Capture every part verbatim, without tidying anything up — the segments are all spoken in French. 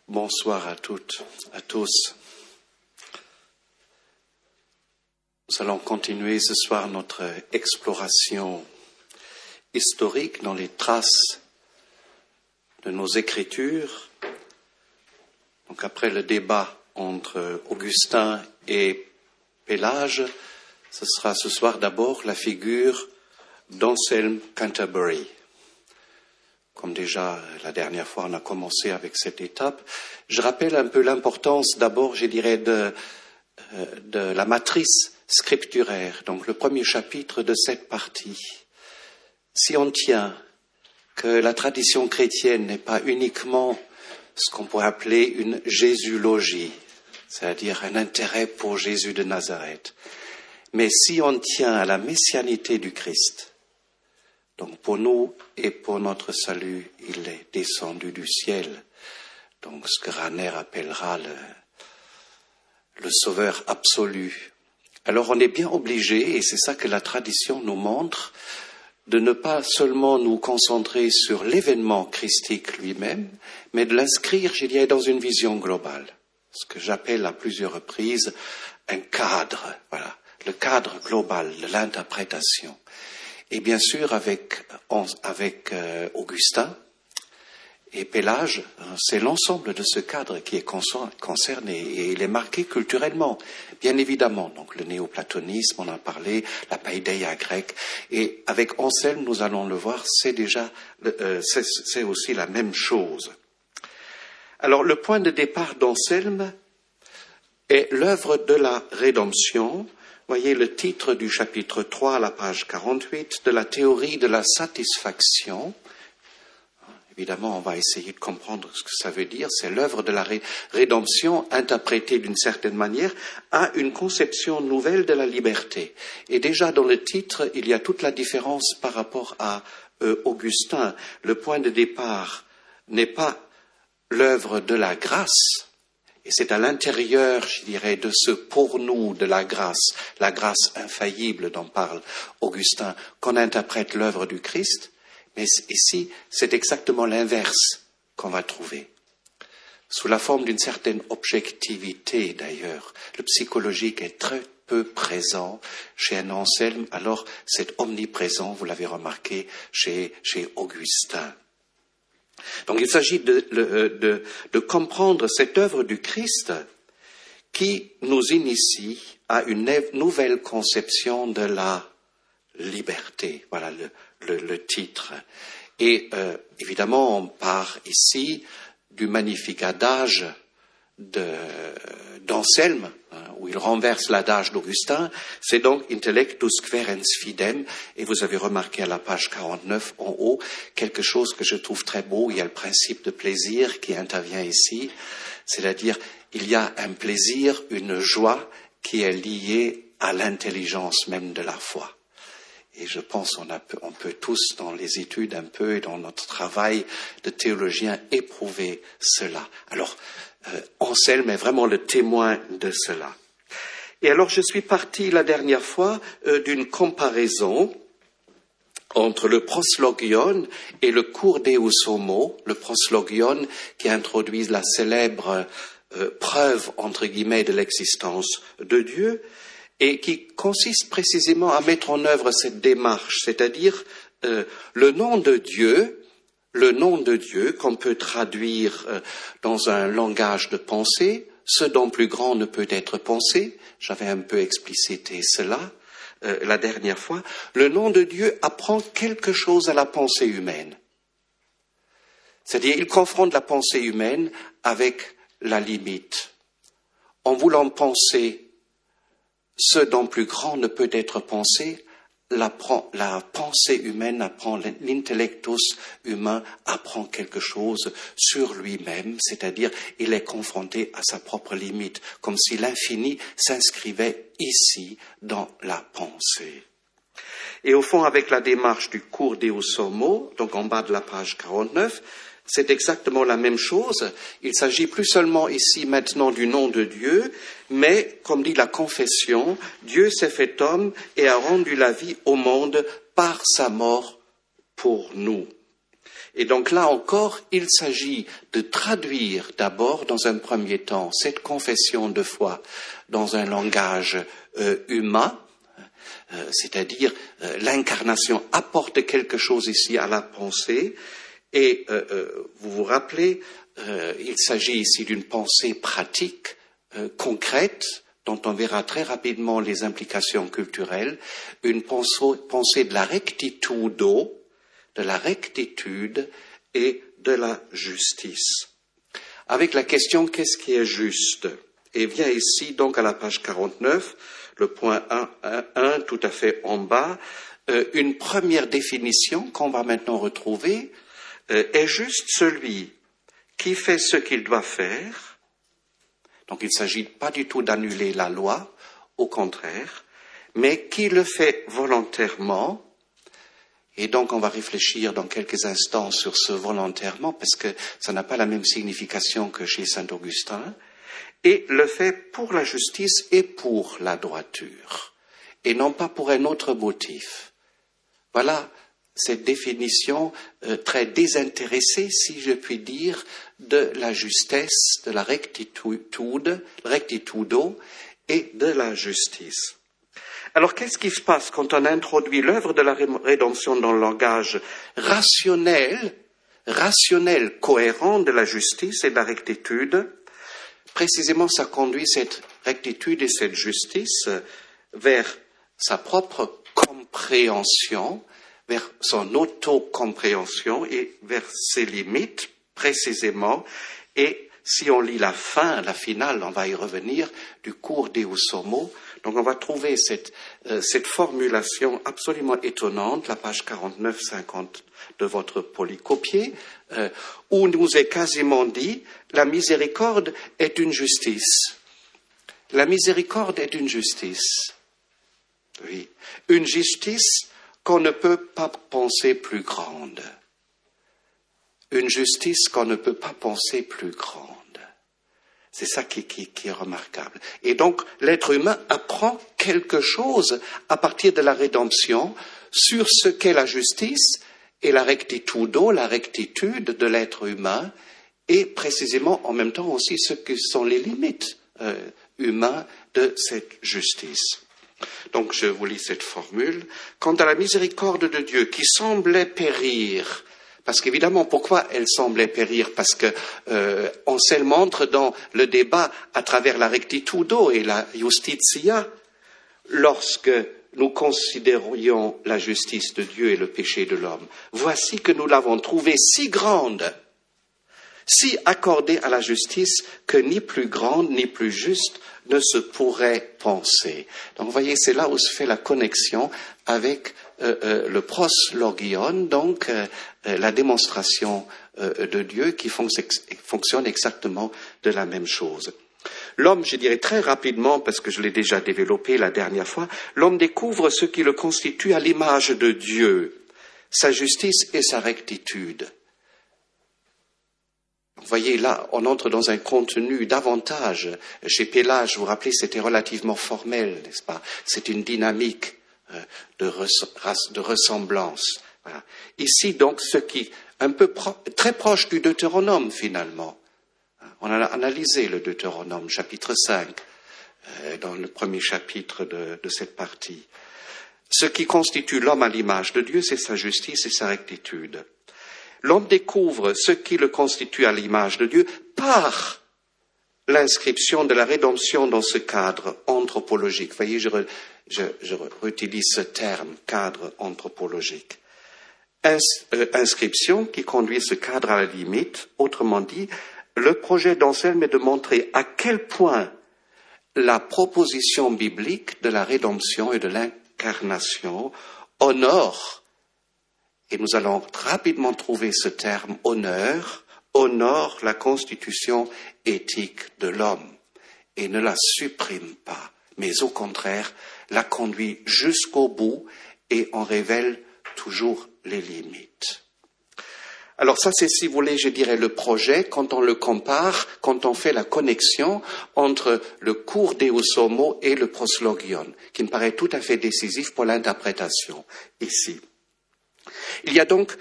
Bonsoir à toutes, à tous. Nous allons continuer ce soir notre exploration historique dans les traces de nos écritures. Donc après le débat entre Augustin et Pélage, ce sera ce soir d'abord la figure d'Anselme Canterbury. Comme déjà la dernière fois, on a commencé avec cette étape. Je rappelle un peu l'importance d'abord, je dirais, de, de la matrice scripturaire, donc le premier chapitre de cette partie. Si on tient que la tradition chrétienne n'est pas uniquement ce qu'on pourrait appeler une jésulogie, c'est-à-dire un intérêt pour Jésus de Nazareth, mais si on tient à la messianité du Christ, donc pour nous et pour notre salut, il est descendu du ciel. Donc ce que Rahner appellera le, le sauveur absolu. Alors on est bien obligé, et c'est ça que la tradition nous montre, de ne pas seulement nous concentrer sur l'événement christique lui-même, mais de l'inscrire, je dirais, dans une vision globale. Ce que j'appelle à plusieurs reprises un cadre, voilà, le cadre global de l'interprétation. Et bien sûr, avec, avec euh, Augustin et Pélage, c'est l'ensemble de ce cadre qui est concerné et il est marqué culturellement, bien évidemment. Donc le néoplatonisme, on en a parlé, la païdéia grecque. Et avec Anselme, nous allons le voir, c'est déjà, euh, c'est, c'est aussi la même chose. Alors le point de départ d'Anselme est l'œuvre de la rédemption. Voyez le titre du chapitre trois à la page quarante-huit, de la théorie de la satisfaction. Évidemment, on va essayer de comprendre ce que ça veut dire. C'est l'œuvre de la ré- rédemption interprétée d'une certaine manière à une conception nouvelle de la liberté. Et déjà dans le titre, il y a toute la différence par rapport à euh, Augustin. Le point de départ n'est pas l'œuvre de la grâce, et c'est à l'intérieur, je dirais, de ce pour nous de la grâce, la grâce infaillible dont parle Augustin, qu'on interprète l'œuvre du Christ. Mais ici, c'est exactement l'inverse qu'on va trouver. Sous la forme d'une certaine objectivité, d'ailleurs. Le psychologique est très peu présent chez un Anselme, alors c'est omniprésent, vous l'avez remarqué, chez, chez Augustin. Donc il s'agit de, de, de, de comprendre cette œuvre du Christ qui nous initie à une nouvelle conception de la liberté. Voilà le, le, le titre. Et euh, évidemment, on part ici du magnifique adage de, d'Anselme, hein, où il renverse l'adage d'Augustin, c'est donc intellectus querens fidem, et vous avez remarqué à la page quarante-neuf en haut, quelque chose que je trouve très beau, il y a le principe de plaisir qui intervient ici, c'est-à-dire il y a un plaisir, une joie qui est liée à l'intelligence même de la foi. Et je pense qu'on a, on peut tous, dans les études un peu et dans notre travail de théologien, éprouver cela. Alors, euh, Anselme est vraiment le témoin de cela. Et alors, je suis parti la dernière fois euh, d'une comparaison entre le proslogion et le cur Deus homo, le proslogion qui introduit la célèbre euh, preuve, entre guillemets, de l'existence de Dieu, et qui consiste précisément à mettre en œuvre cette démarche, c'est-à-dire euh, le nom de Dieu, le nom de Dieu qu'on peut traduire euh, dans un langage de pensée, ce dont plus grand ne peut être pensé, j'avais un peu explicité cela euh, la dernière fois, le nom de Dieu apprend quelque chose à la pensée humaine. C'est-à-dire, il confronte la pensée humaine avec la limite. En voulant penser ce dont plus grand ne peut être pensé, la, la pensée humaine apprend, l'intellectus humain apprend quelque chose sur lui-même, c'est-à-dire il est confronté à sa propre limite, comme si l'infini s'inscrivait ici dans la pensée. Et au fond, avec la démarche du cur Deus homo, donc en bas de la page quarante-neuf, c'est exactement la même chose. Il s'agit plus seulement ici maintenant du nom de Dieu, mais, comme dit la confession, Dieu s'est fait homme et a rendu la vie au monde par sa mort pour nous. Et donc là encore, il s'agit de traduire d'abord, dans un premier temps, cette confession de foi dans un langage euh, humain, euh, c'est-à-dire euh, l'incarnation apporte quelque chose ici à la pensée, et euh, euh, vous vous rappelez, euh, il s'agit ici d'une pensée pratique, euh, concrète, dont on verra très rapidement les implications culturelles, une pensée de la rectitudo, de la rectitude et de la justice. Avec la question, qu'est-ce qui est juste? Et vient ici, donc, à la page quarante-neuf, le point un, un, un tout à fait en bas, euh, une première définition qu'on va maintenant retrouver, euh, est juste celui qui fait ce qu'il doit faire. Donc, il ne s'agit pas du tout d'annuler la loi, au contraire, mais qui le fait volontairement. Et donc, on va réfléchir dans quelques instants sur ce volontairement, parce que ça n'a pas la même signification que chez saint Augustin, et le fait pour la justice et pour la droiture, et non pas pour un autre motif. Voilà cette définition euh, très désintéressée, si je puis dire, de la justesse, de la rectitude, rectitudo et de la justice. Alors, qu'est-ce qui se passe quand on introduit l'œuvre de la rédemption dans le langage rationnel, rationnel, cohérent de la justice et de la rectitude? Précisément, ça conduit cette rectitude et cette justice vers sa propre compréhension, vers son autocompréhension et vers ses limites, précisément. Et si on lit la fin, la finale, on va y revenir, du cours Deus Homo. Donc on va trouver cette, euh, cette formulation absolument étonnante, la page quarante-neuf cinquante de votre polycopier, euh, où nous est quasiment dit la miséricorde est une justice. La miséricorde est une justice. Oui, une justice qu'on ne peut pas penser plus grande. Une justice qu'on ne peut pas penser plus grande. C'est ça qui, qui, qui est remarquable. Et donc, l'être humain apprend quelque chose à partir de la rédemption sur ce qu'est la justice et la rectitudo, la rectitude de l'être humain, et précisément en même temps aussi ce que sont les limites euh, humaines de cette justice. Donc, je vous lis cette formule. Quant à la miséricorde de Dieu qui semblait périr, parce qu'évidemment, pourquoi elle semblait périr? Parce que euh, on se montre dans le débat à travers la rectitudo et la justitia, lorsque nous considérions la justice de Dieu et le péché de l'homme. Voici que nous l'avons trouvée si grande, si accordée à la justice, que ni plus grande ni plus juste ne se pourrait penser. Donc, vous voyez, c'est là où se fait la connexion avec euh, euh, le proslogion, donc euh, la démonstration euh, de Dieu qui fonctionne exactement de la même chose. L'homme, je dirais très rapidement, parce que je l'ai déjà développé la dernière fois, l'homme découvre ce qui le constitue à l'image de Dieu, sa justice et sa rectitude. Vous voyez, là, on entre dans un contenu davantage. Chez Pélage, vous vous rappelez, c'était relativement formel, n'est-ce pas? C'est une dynamique euh, de, res- de ressemblance. Voilà. Ici, donc, ce qui un peu pro- très proche du Deutéronome, finalement. On a analysé le Deutéronome, chapitre cinq, euh, dans le premier chapitre de, de cette partie. Ce qui constitue l'homme à l'image de Dieu, c'est sa justice et sa rectitude. L'homme découvre ce qui le constitue à l'image de Dieu par l'inscription de la rédemption dans ce cadre anthropologique. Vous voyez, je, re, je, je réutilise ce terme, cadre anthropologique. Ins, euh, inscription qui conduit ce cadre à la limite, autrement dit, le projet d'Anselme est de montrer à quel point la proposition biblique de la rédemption et de l'incarnation honore, et nous allons rapidement trouver ce terme honneur, honore la constitution éthique de l'homme et ne la supprime pas, mais au contraire la conduit jusqu'au bout et en révèle toujours les limites. Alors ça, c'est, si vous voulez, je dirais le projet, quand on le compare, quand on fait la connexion entre le cours Deus Homo et le proslogion, qui me paraît tout à fait décisif pour l'interprétation ici. Il y a donc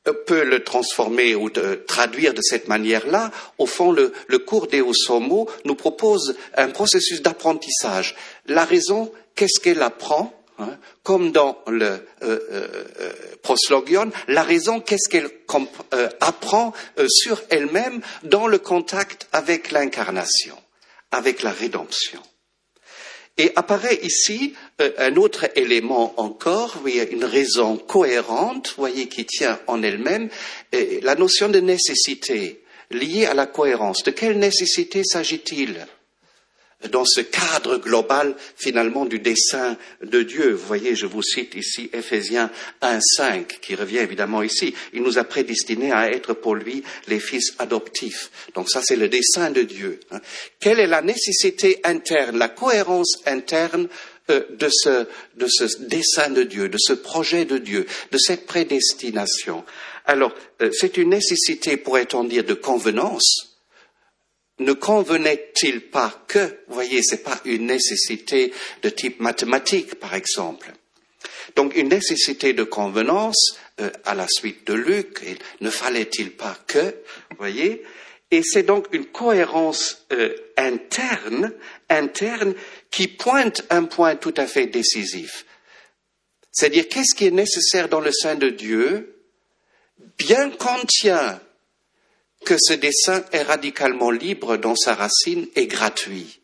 peut le transformer ou de, traduire de cette manière-là. Au fond, le, le cours Deus Homo nous propose un processus d'apprentissage. La raison, qu'est-ce qu'elle apprend? Hein, comme dans le euh, euh, proslogion, la raison, qu'est-ce qu'elle euh, apprend euh, sur elle-même dans le contact avec l'incarnation, avec la rédemption. Et apparaît ici euh, un autre élément encore, vous voyez, une raison cohérente, vous voyez, qui tient en elle-même, et la notion de nécessité liée à la cohérence. De quelle nécessité s'agit-il dans ce cadre global, finalement, du dessein de Dieu? Vous voyez, je vous cite ici Éphésiens un cinq, qui revient évidemment ici. Il nous a prédestinés à être pour lui les fils adoptifs. Donc ça, c'est le dessein de Dieu. Hein. Quelle est la nécessité interne, la cohérence interne euh, de ce, de ce dessein de Dieu, de ce projet de Dieu, de cette prédestination? Alors, euh, c'est une nécessité, pourrait-on dire, de convenance. Ne convenait-il pas que, vous voyez, c'est pas une nécessité de type mathématique, par exemple. Donc, une nécessité de convenance, euh, à la suite de Luc, et ne fallait-il pas que, vous voyez, et c'est donc une cohérence euh, interne, interne, qui pointe un point tout à fait décisif. C'est-à-dire, qu'est-ce qui est nécessaire dans le sein de Dieu, bien qu'on tient que ce dessein est radicalement libre dans sa racine et gratuit.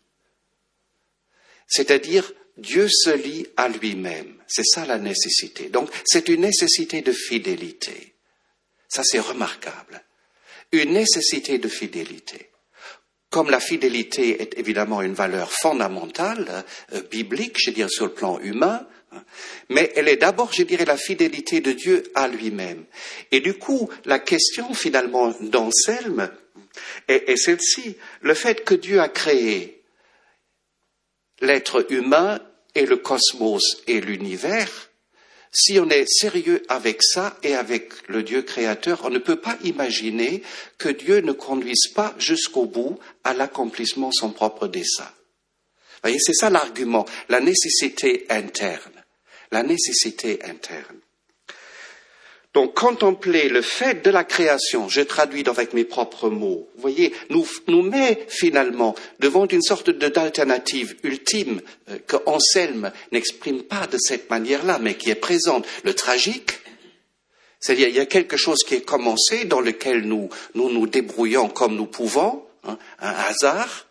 C'est-à-dire, Dieu se lie à lui-même. C'est ça la nécessité. Donc, c'est une nécessité de fidélité. Ça, c'est remarquable. Une nécessité de fidélité. Comme la fidélité est évidemment une valeur fondamentale, euh, biblique, je veux dire, sur le plan humain, mais elle est d'abord, je dirais, la fidélité de Dieu à lui-même. Et du coup, la question finalement d'Anselme est, est celle-ci. Le fait que Dieu a créé l'être humain et le cosmos et l'univers, si on est sérieux avec ça et avec le Dieu créateur, on ne peut pas imaginer que Dieu ne conduise pas jusqu'au bout à l'accomplissement de son propre dessein. Vous voyez, c'est ça l'argument, la nécessité interne. La nécessité interne. Donc, contempler le fait de la création, je traduis avec mes propres mots, vous voyez, nous, nous met finalement devant une sorte de, d'alternative ultime euh, que Anselme n'exprime pas de cette manière-là, mais qui est présente. Le tragique, c'est-à-dire il y a quelque chose qui est commencé, dans lequel nous nous, nous débrouillons comme nous pouvons, hein, un hasard,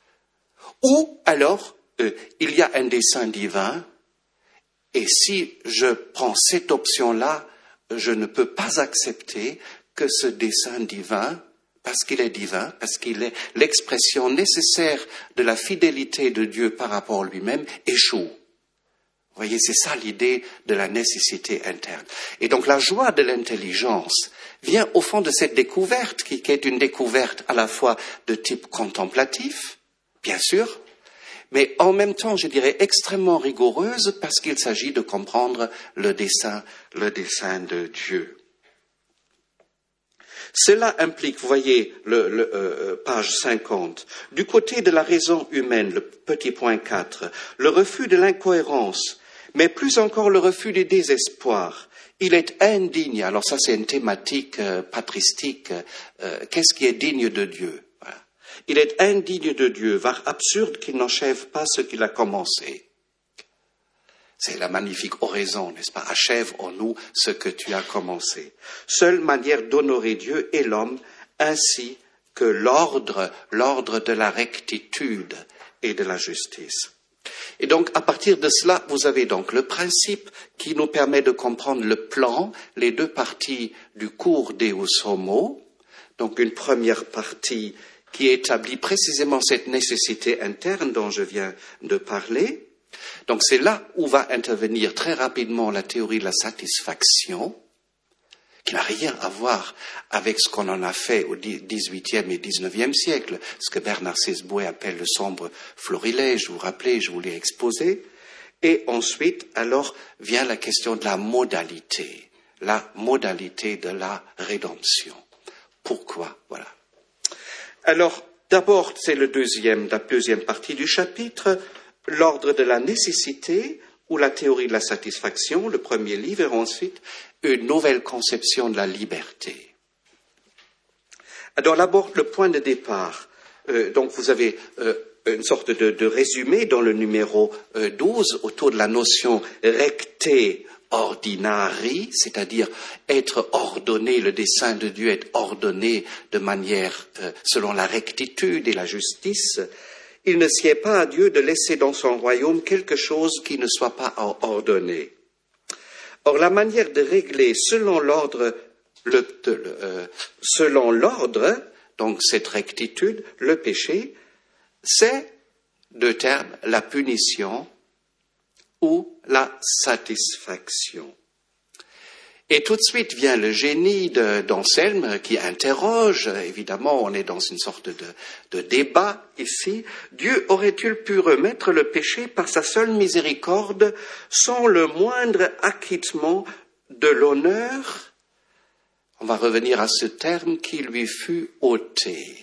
ou alors euh, il y a un dessein divin. Et si je prends cette option-là, je ne peux pas accepter que ce dessein divin, parce qu'il est divin, parce qu'il est l'expression nécessaire de la fidélité de Dieu par rapport à lui-même, échoue. Vous voyez, c'est ça l'idée de la nécessité interne. Et donc la joie de l'intelligence vient au fond de cette découverte, qui, qui est une découverte à la fois de type contemplatif, bien sûr, mais en même temps, je dirais, extrêmement rigoureuse parce qu'il s'agit de comprendre le dessein, le dessein de Dieu. Cela implique, vous voyez, le, le, euh, page cinquante, du côté de la raison humaine, le petit point quatre, le refus de l'incohérence, mais plus encore le refus du désespoir. Il est indigne, alors ça c'est une thématique euh, patristique, euh, qu'est-ce qui est digne de Dieu? Il est indigne de Dieu, voire absurde qu'il n'achève pas ce qu'il a commencé. C'est la magnifique oraison, n'est-ce pas? Achève en nous ce que tu as commencé. Seule manière d'honorer Dieu et l'homme, ainsi que l'ordre, l'ordre de la rectitude et de la justice. Et donc, à partir de cela, vous avez donc le principe qui nous permet de comprendre le plan, les deux parties du cours Deus Homo. Donc, une première partie qui établit précisément cette nécessité interne dont je viens de parler. Donc c'est là où va intervenir très rapidement la théorie de la satisfaction, qui n'a rien à voir avec ce qu'on en a fait au dix-huitième et dix-neuvième siècle, ce que Bernard Sesboué appelle le sombre florilège, vous vous rappelez, je vous l'ai exposé. Et ensuite, alors, vient la question de la modalité, la modalité de la rédemption. Pourquoi? Voilà. Alors, d'abord, c'est le deuxième, la deuxième partie du chapitre, l'ordre de la nécessité, ou la théorie de la satisfaction, le premier livre, et ensuite une nouvelle conception de la liberté. Alors d'abord, le point de départ. Euh, donc vous avez euh, une sorte de, de résumé dans le numéro euh, douze autour de la notion recte ordinari, c'est-à-dire être ordonné, le dessein de Dieu est ordonné de manière euh, selon la rectitude et la justice. Il ne sied pas à Dieu de laisser dans son royaume quelque chose qui ne soit pas ordonné. Or, la manière de régler selon l'ordre, le, de, euh, selon l'ordre, donc cette rectitude, le péché, c'est, deux termes, la punition ou la satisfaction. Et tout de suite vient le génie de, d'Anselme qui interroge, évidemment on est dans une sorte de, de débat ici, Dieu aurait-il pu remettre le péché par sa seule miséricorde sans le moindre acquittement de l'honneur? On va revenir à ce terme qui lui fut ôté.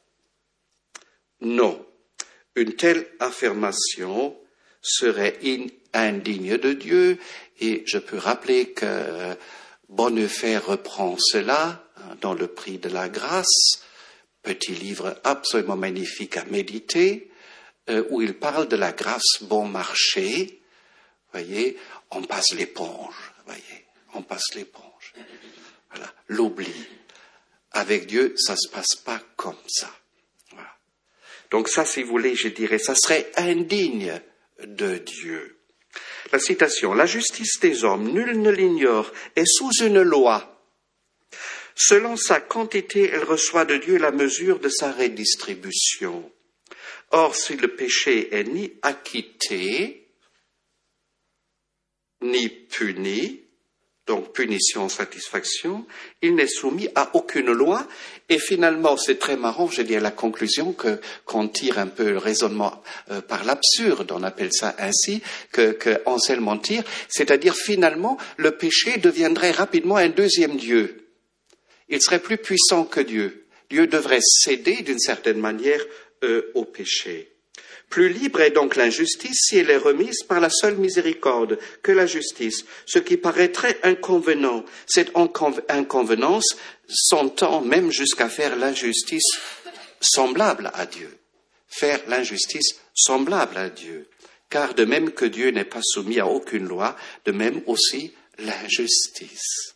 Non, une telle affirmation serait in, indigne de Dieu, et je peux rappeler que Bonhoeffer reprend cela dans le Prix de la Grâce, petit livre absolument magnifique à méditer, euh, où il parle de la grâce bon marché. Voyez, on passe l'éponge, voyez, on passe l'éponge. Voilà, l'oubli. Avec Dieu, ça se passe pas comme ça. Voilà. Donc ça, si vous voulez, je dirais, ça serait indigne de Dieu. La citation, « La justice des hommes, nul ne l'ignore, est sous une loi. Selon sa quantité, elle reçoit de Dieu la mesure de sa redistribution. Or, si le péché est ni acquitté, ni puni, donc punition, satisfaction, il n'est soumis à aucune loi. » Et finalement, c'est très marrant, je dis à la conclusion que, qu'on tire un peu le raisonnement euh, par l'absurde, on appelle ça ainsi, que, que Anselme en tire, c'est-à-dire finalement, le péché deviendrait rapidement un deuxième Dieu. Il serait plus puissant que Dieu. Dieu devrait céder d'une certaine manière euh, au péché. Plus libre est donc l'injustice si elle est remise par la seule miséricorde que la justice, ce qui paraîtrait inconvenant. Cette inconvenance s'entend même jusqu'à faire l'injustice semblable à Dieu. Faire l'injustice semblable à Dieu. Car de même que Dieu n'est pas soumis à aucune loi, de même aussi l'injustice.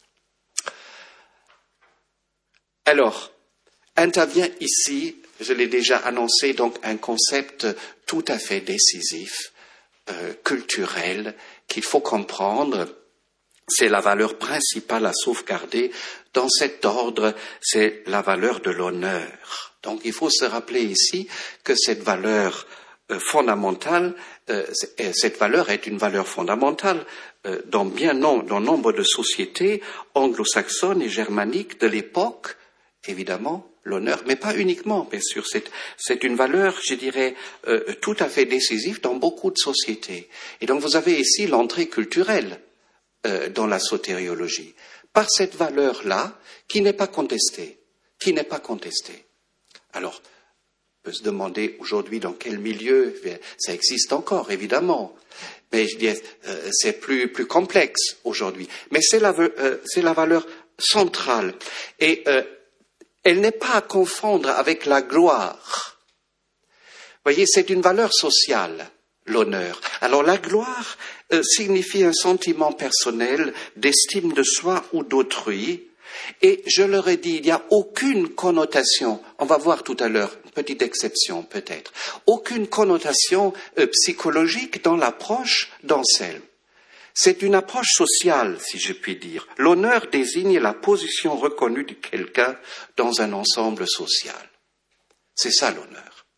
Alors, intervient ici, je l'ai déjà annoncé, donc un concept tout à fait décisif, euh, culturel, qu'il faut comprendre. C'est la valeur principale à sauvegarder. Dans cet ordre, c'est la valeur de l'honneur. Donc il faut se rappeler ici que cette valeur euh, fondamentale, euh, cette valeur est une valeur fondamentale euh, dans bien non, dans nombre de sociétés anglo-saxonnes et germaniques de l'époque, évidemment, l'honneur, mais pas uniquement, bien sûr. C'est, c'est une valeur, je dirais, euh, tout à fait décisive dans beaucoup de sociétés. Et donc vous avez ici l'entrée culturelle euh, dans la sotériologie, par cette valeur-là qui n'est pas contestée, qui n'est pas contestée. Alors, on peut se demander aujourd'hui dans quel milieu, ça existe encore, évidemment, mais je dirais, euh, c'est plus, plus complexe aujourd'hui. Mais c'est la, euh, c'est la valeur centrale. Et euh, elle n'est pas à confondre avec la gloire. Vous voyez, c'est une valeur sociale, l'honneur. Alors la gloire euh, signifie un sentiment personnel d'estime de soi ou d'autrui. Et je leur ai dit, il n'y a aucune connotation, on va voir tout à l'heure, une petite exception peut-être, aucune connotation euh, psychologique dans l'approche d'Anselme. C'est une approche sociale, si je puis dire. L'honneur désigne la position reconnue de quelqu'un dans un ensemble social. C'est ça l'honneur.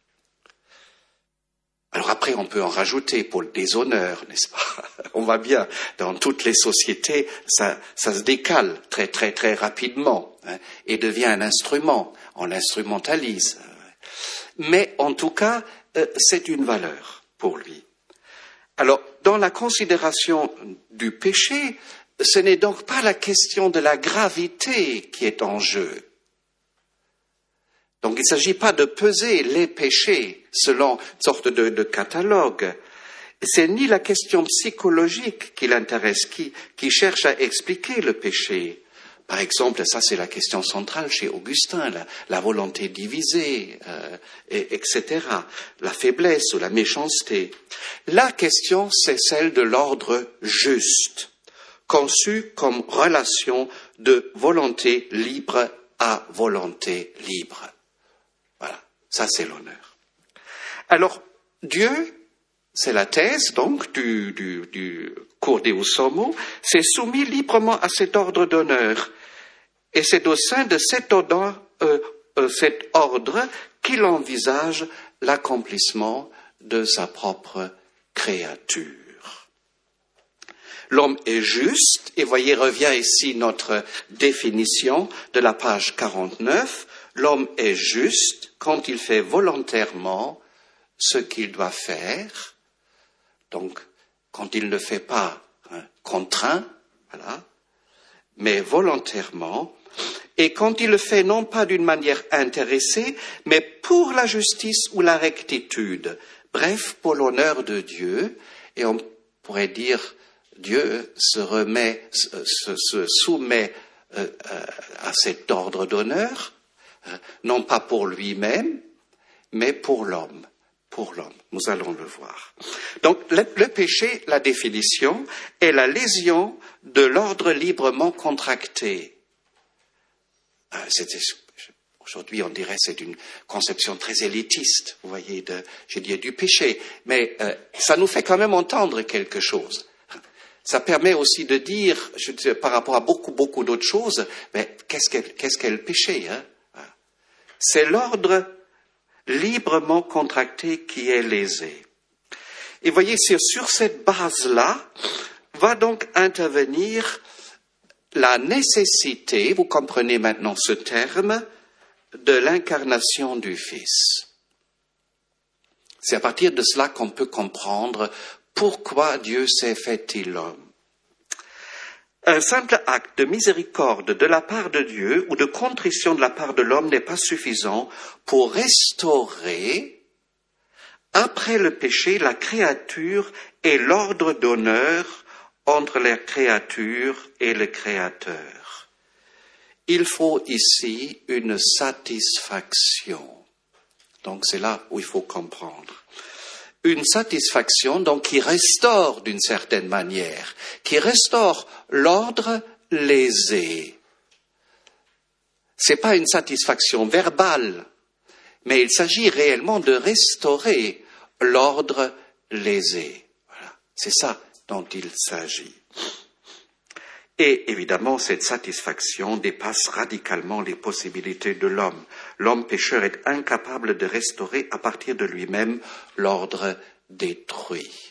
Alors après, on peut en rajouter pour le déshonneur, n'est-ce pas? On va bien, dans toutes les sociétés, ça, ça se décale très très très rapidement, hein, et devient un instrument. On l'instrumentalise. Mais en tout cas, euh, c'est une valeur pour lui. Alors, dans la considération du péché, ce n'est donc pas la question de la gravité qui est en jeu. Donc, il ne s'agit pas de peser les péchés selon une sorte de, de catalogue, C'est ni la question psychologique qui l'intéresse, qui, qui cherche à expliquer le péché. Par exemple, ça c'est la question centrale chez Augustin, la, la volonté divisée, euh, et, etc., la faiblesse ou la méchanceté. La question, c'est celle de l'ordre juste, conçu comme relation de volonté libre à volonté libre. Voilà, ça c'est l'honneur. Alors, Dieu, c'est la thèse donc du, du, du cours Deus Homo, s'est soumis librement à cet ordre d'honneur. Et c'est au sein de cet ordre, euh, euh, cet ordre qu'il envisage l'accomplissement de sa propre créature. L'homme est juste, et voyez, revient ici notre définition de la page quarante-neuf, l'homme est juste quand il fait volontairement ce qu'il doit faire, donc quand il ne fait pas hein, contraint, voilà, mais volontairement, et quand il le fait non pas d'une manière intéressée, mais pour la justice ou la rectitude, bref, pour l'honneur de Dieu, et on pourrait dire, Dieu se remet, se, se soumet euh, à cet ordre d'honneur, euh, non pas pour lui-même, mais pour l'homme. Pour l'homme, nous allons le voir. Donc, le, le péché, la définition, est la lésion de l'ordre librement contracté. C'était, aujourd'hui, on dirait c'est une conception très élitiste, vous voyez, de, j'ai dit du péché, mais euh, ça nous fait quand même entendre quelque chose. Ça permet aussi de dire, je, par rapport à beaucoup, beaucoup d'autres choses, mais qu'est-ce qu'est, qu'est-ce qu'est le péché, hein? C'est l'ordre librement contracté qui est lésé. Et voyez, c'est sur cette base-là va donc intervenir la nécessité, vous comprenez maintenant ce terme, de l'incarnation du Fils. C'est à partir de cela qu'on peut comprendre pourquoi Dieu s'est fait-il l'homme. Un simple acte de miséricorde de la part de Dieu ou de contrition de la part de l'homme n'est pas suffisant pour restaurer, après le péché, la créature et l'ordre d'honneur entre la créature et le Créateur. Il faut ici une satisfaction. Donc c'est là où il faut comprendre. Une satisfaction donc qui restaure d'une certaine manière, qui restaure l'ordre lésé. C'est pas une satisfaction verbale, mais il s'agit réellement de restaurer l'ordre lésé. Voilà, c'est ça dont il s'agit. Et évidemment, cette satisfaction dépasse radicalement les possibilités de l'homme. L'homme pécheur est incapable de restaurer à partir de lui-même l'ordre détruit.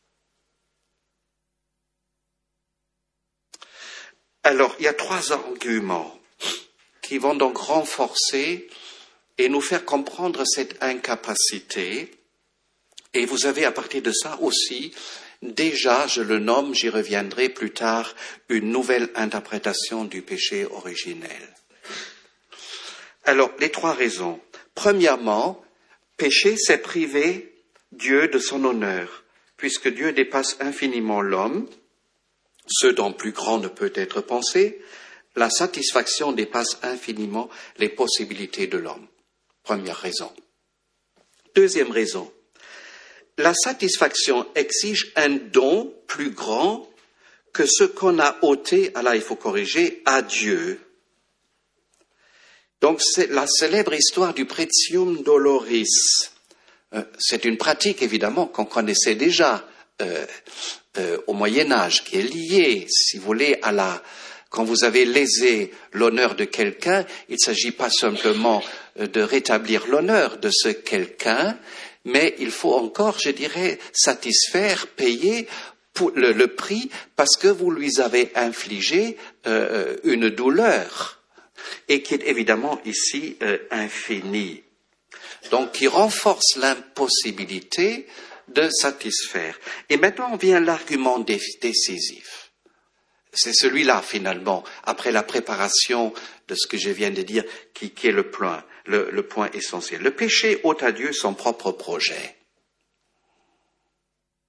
Alors, il y a trois arguments qui vont donc renforcer et nous faire comprendre cette incapacité. Et vous avez à partir de ça aussi déjà, je le nomme, j'y reviendrai plus tard, une nouvelle interprétation du péché originel. Alors, les trois raisons. Premièrement, péché, c'est priver Dieu de son honneur, puisque Dieu dépasse infiniment l'homme, ce dont plus grand ne peut être pensé, la satisfaction dépasse infiniment les possibilités de l'homme. Première raison. Deuxième raison. La satisfaction exige un don plus grand que ce qu'on a ôté, ah là il faut corriger, à Dieu. Donc c'est la célèbre histoire du Pretium Doloris. Euh, c'est une pratique évidemment qu'on connaissait déjà euh, euh, au Moyen-Âge, qui est liée, si vous voulez, à la... Quand vous avez lésé l'honneur de quelqu'un, il ne s'agit pas simplement de rétablir l'honneur de ce quelqu'un, mais il faut encore, je dirais, satisfaire, payer pour le, le prix parce que vous lui avez infligé euh, une douleur et qui est évidemment ici euh, infinie. Donc, qui renforce l'impossibilité de satisfaire. Et maintenant vient l'argument décisif. C'est celui-là, finalement, après la préparation de ce que je viens de dire, qui, qui est le point, le, le point essentiel. Le péché ôte à Dieu son propre projet.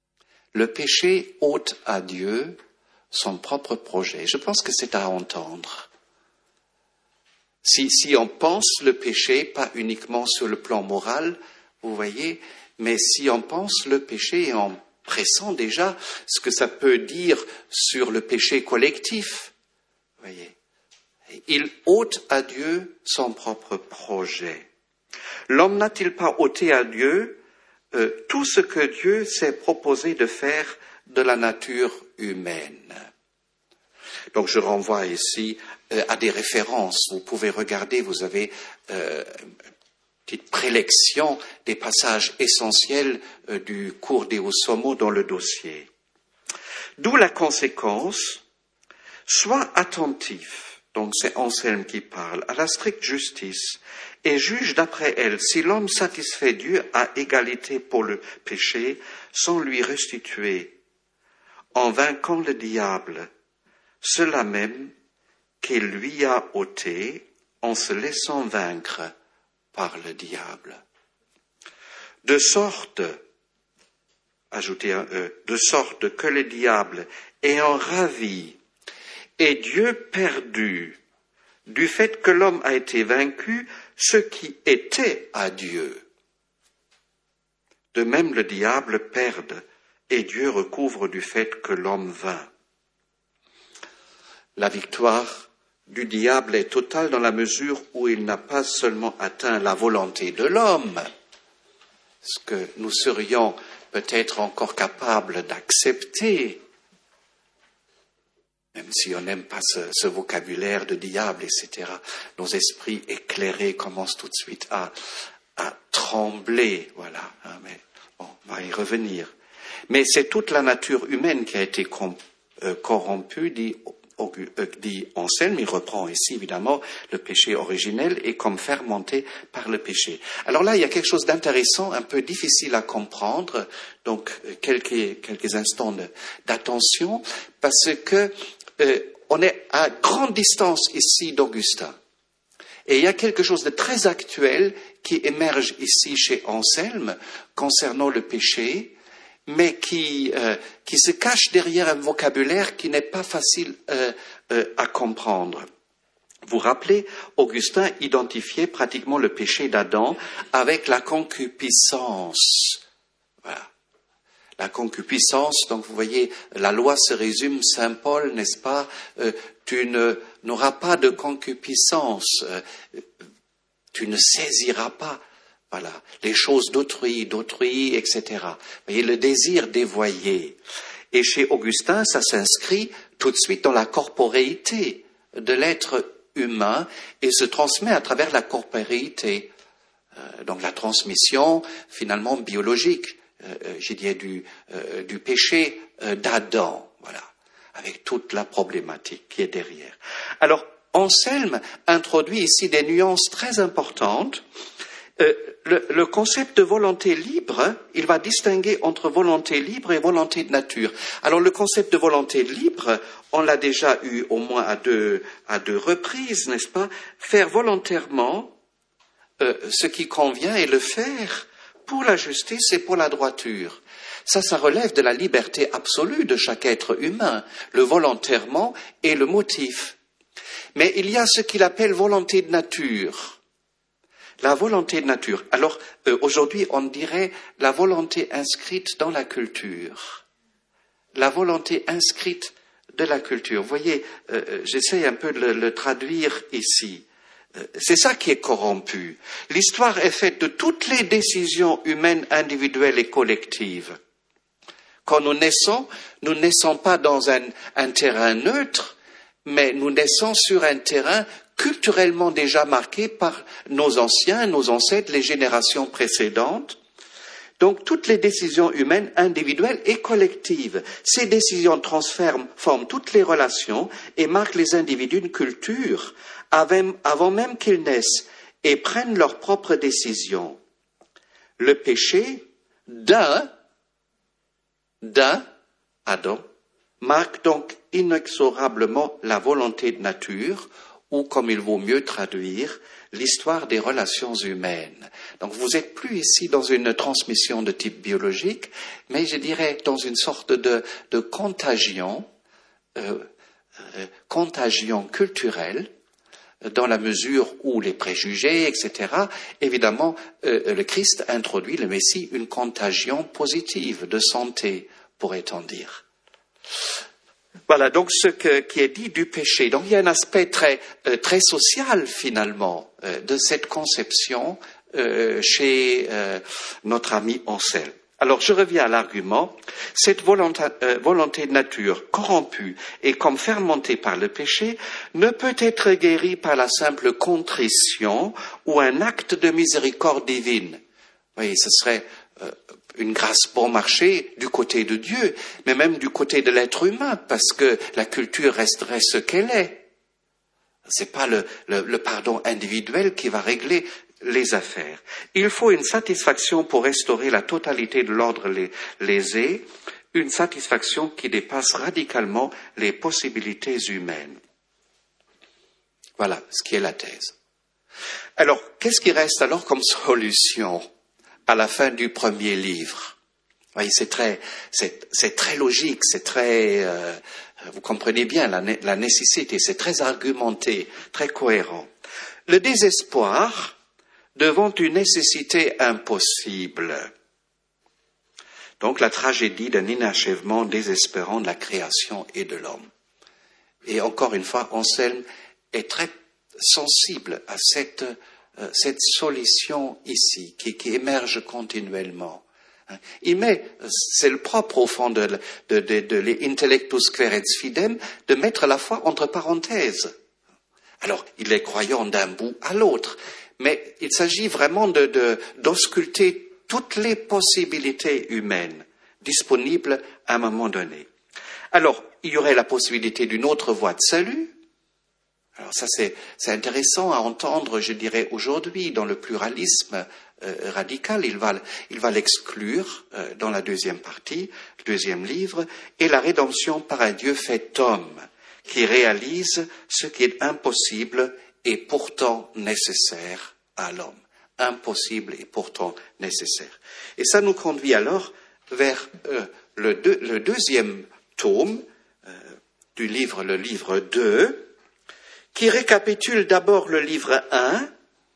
Le péché ôte à Dieu son propre projet. Je pense que c'est à entendre. Si, si on pense le péché, pas uniquement sur le plan moral, vous voyez, mais si on pense le péché en pressant déjà ce que ça peut dire sur le péché collectif, vous voyez, il ôte à Dieu son propre projet. L'homme n'a-t-il pas ôté à Dieu euh, tout ce que Dieu s'est proposé de faire de la nature humaine? Donc je renvoie ici euh, à des références. Vous pouvez regarder, vous avez euh, une petite prélection des passages essentiels euh, du cours Deus Homo dans le dossier. D'où la conséquence, sois attentif, donc c'est Anselme qui parle, à la stricte justice, et juge d'après elle si l'homme satisfait Dieu à égalité pour le péché, sans lui restituer, en vainquant le diable, cela même qu'il lui a ôté en se laissant vaincre par le diable. De sorte, ajoutez un E, de sorte que le diable, ayant ravi et Dieu perdu, du fait que l'homme a été vaincu, ce qui était à Dieu. De même le diable perde et Dieu recouvre du fait que l'homme vint. La victoire du diable est totale dans la mesure où il n'a pas seulement atteint la volonté de l'homme, ce que nous serions peut-être encore capables d'accepter, même si on n'aime pas ce, ce vocabulaire de diable, et cetera. Nos esprits éclairés commencent tout de suite à, à trembler, voilà. Hein, mais bon, on va y revenir. Mais c'est toute la nature humaine qui a été com- euh, corrompue, dit dit Anselme, il reprend ici évidemment le péché originel et comme fermenté par le péché. Alors là, il y a quelque chose d'intéressant, un peu difficile à comprendre, donc quelques, quelques instants de, d'attention, parce que euh, on est à grande distance ici d'Augustin. Et il y a quelque chose de très actuel qui émerge ici chez Anselme concernant le péché, mais qui, euh, qui se cache derrière un vocabulaire qui n'est pas facile euh, euh, à comprendre. Vous vous rappelez, Augustin identifiait pratiquement le péché d'Adam avec la concupiscence. Voilà. La concupiscence, donc vous voyez, la loi se résume, Saint Paul, n'est-ce pas, euh, tu ne, n'auras pas de concupiscence, euh, tu ne saisiras pas. Voilà, les choses d'autrui, d'autrui, et cetera. Vous voyez, le désir dévoyé. Et chez Augustin, ça s'inscrit tout de suite dans la corporéité de l'être humain et se transmet à travers la corporéité. Euh, donc la transmission, finalement, biologique, euh, j'ai dit du, euh, du péché euh, d'Adam, voilà, avec toute la problématique qui est derrière. Alors, Anselme introduit ici des nuances très importantes. Euh, le, le concept de volonté libre, il va distinguer entre volonté libre et volonté de nature. Alors le concept de volonté libre, on l'a déjà eu au moins à deux, à deux reprises, n'est-ce pas? Faire volontairement euh, ce qui convient et le faire pour la justice et pour la droiture. Ça, ça relève de la liberté absolue de chaque être humain, le volontairement et le motif. Mais il y a ce qu'il appelle volonté de nature. La volonté de nature. Alors, euh, aujourd'hui, on dirait la volonté inscrite dans la culture. La volonté inscrite de la culture. Vous voyez, euh, j'essaie un peu de le, le traduire ici. Euh, c'est ça qui est corrompu. L'histoire est faite de toutes les décisions humaines, individuelles et collectives. Quand nous naissons, nous ne naissons pas dans un, un terrain neutre, mais nous naissons sur un terrain culturellement déjà marqué par nos anciens, nos ancêtres, les générations précédentes. Donc, toutes les décisions humaines, individuelles et collectives, ces décisions transforment toutes les relations et marquent les individus d'une culture avant même qu'ils naissent et prennent leurs propres décisions. Le péché d'un, d'un Adam marque donc inexorablement la volonté de nature ou comme il vaut mieux traduire, l'histoire des relations humaines. Donc vous n'êtes plus ici dans une transmission de type biologique, mais je dirais dans une sorte de, de contagion, euh, euh, contagion culturelle, dans la mesure où les préjugés, et cetera, évidemment, euh, le Christ introduit, le Messie, une contagion positive de santé, pourrait-on dire. Voilà donc ce que, qui est dit du péché. Donc il y a un aspect très, euh, très social, finalement, euh, de cette conception euh, chez euh, notre ami Anselme. Alors, je reviens à l'argument. Cette volonté, euh, volonté de nature corrompue et comme fermentée par le péché ne peut être guérie par la simple contrition ou un acte de miséricorde divine. Vous voyez, ce serait euh, une grâce bon marché du côté de Dieu, mais même du côté de l'être humain, parce que la culture resterait ce qu'elle est. C'est pas le, le, le pardon individuel qui va régler les affaires. Il faut une satisfaction pour restaurer la totalité de l'ordre lésé, une satisfaction qui dépasse radicalement les possibilités humaines. Voilà ce qui est la thèse. Alors, qu'est-ce qui reste alors comme solution à la fin du premier livre? Vous voyez, c'est très, c'est, c'est très logique, c'est très, euh, vous comprenez bien la, la nécessité, c'est très argumenté, très cohérent. Le désespoir devant une nécessité impossible. Donc la tragédie d'un inachèvement désespérant de la création et de l'homme. Et encore une fois, Anselme est très sensible à cette, euh, cette solution ici, qui, qui émerge continuellement. Il met, c'est le propre au fond de, de, de, de l'Intellectus Quaerens Fidem, de mettre la foi entre parenthèses. Alors, il est croyant d'un bout à l'autre, mais il s'agit vraiment de, de, d'ausculter toutes les possibilités humaines disponibles à un moment donné. Alors, il y aurait la possibilité d'une autre voie de salut. Alors ça, c'est, c'est intéressant à entendre, je dirais, aujourd'hui, dans le pluralisme euh, radical. Il va, il va l'exclure euh, dans la deuxième partie, le deuxième livre, et la rédemption par un Dieu fait homme, qui réalise ce qui est impossible et pourtant nécessaire à l'homme. Impossible et pourtant nécessaire. Et ça nous conduit alors vers euh, le, deux, le deuxième tome euh, du livre, le livre deux, qui récapitule d'abord le livre un,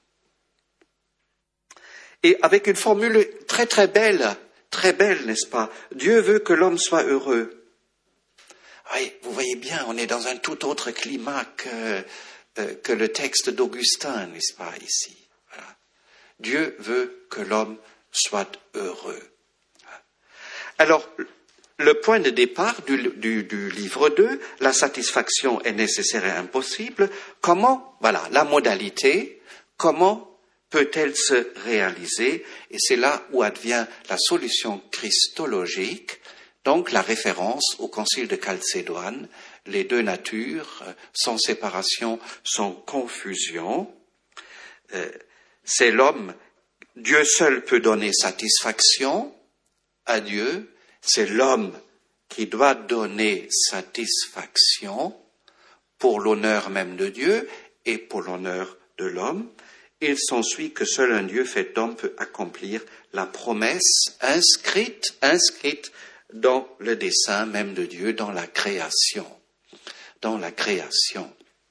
et avec une formule très très belle, très belle, n'est-ce pas? Dieu veut que l'homme soit heureux. Oui, vous voyez bien, on est dans un tout autre climat que, euh, que le texte d'Augustin, n'est-ce pas, ici. Voilà. Dieu veut que l'homme soit heureux. Alors, le point de départ du, du, du livre deux, la satisfaction est nécessaire et impossible. Comment, voilà, la modalité, comment peut-elle se réaliser? Et c'est là où advient la solution christologique, donc la référence au concile de Chalcédoine, les deux natures, sans séparation, sans confusion. Euh, c'est l'homme, Dieu seul peut donner satisfaction à Dieu, c'est l'homme qui doit donner satisfaction pour l'honneur même de Dieu et pour l'honneur de l'homme. Il s'ensuit que seul un Dieu fait homme peut accomplir la promesse inscrite, inscrite dans le dessein même de Dieu, dans la création. Dans la création.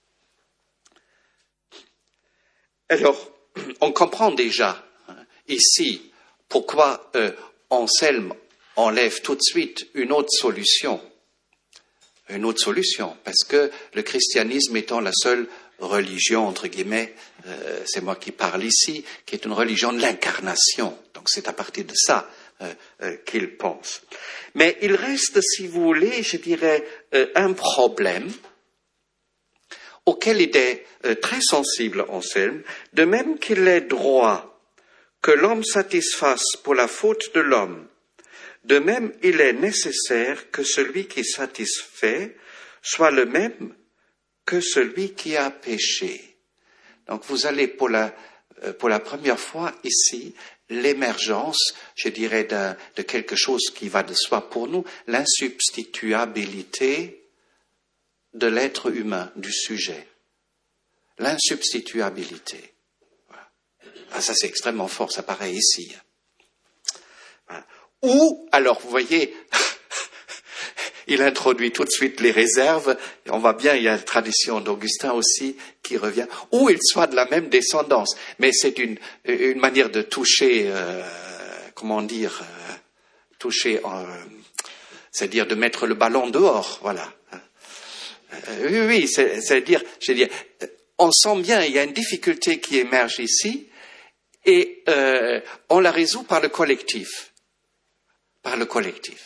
Alors, on comprend déjà hein, ici pourquoi euh, Anselme enlève tout de suite une autre solution. Une autre solution, parce que le christianisme étant la seule religion, entre guillemets, euh, c'est moi qui parle ici, qui est une religion de l'incarnation. Donc c'est à partir de ça euh, euh, qu'il pense. Mais il reste, si vous voulez, je dirais, euh, un problème auquel il est euh, très sensible, Anselme, de même qu'il est droit que l'homme satisfasse pour la faute de l'homme. De même, il est nécessaire que celui qui satisfait soit le même que celui qui a péché. Donc vous allez pour la, pour la première fois ici, l'émergence, je dirais, d'un, de quelque chose qui va de soi pour nous, l'insubstituabilité de l'être humain, du sujet. L'insubstituabilité. Voilà. Ah, ça c'est extrêmement fort, ça paraît ici. Voilà. Ou, alors vous voyez, il introduit tout de suite les réserves, on voit bien, il y a la tradition d'Augustin aussi qui revient, ou il soit de la même descendance, mais c'est une, une manière de toucher, euh, comment dire, euh, toucher, euh, c'est-à-dire de mettre le ballon dehors, voilà. Euh, oui, oui, c'est, c'est-à-dire, je veux dire, on sent bien, il y a une difficulté qui émerge ici, et euh, on la résout par le collectif, par le collectif.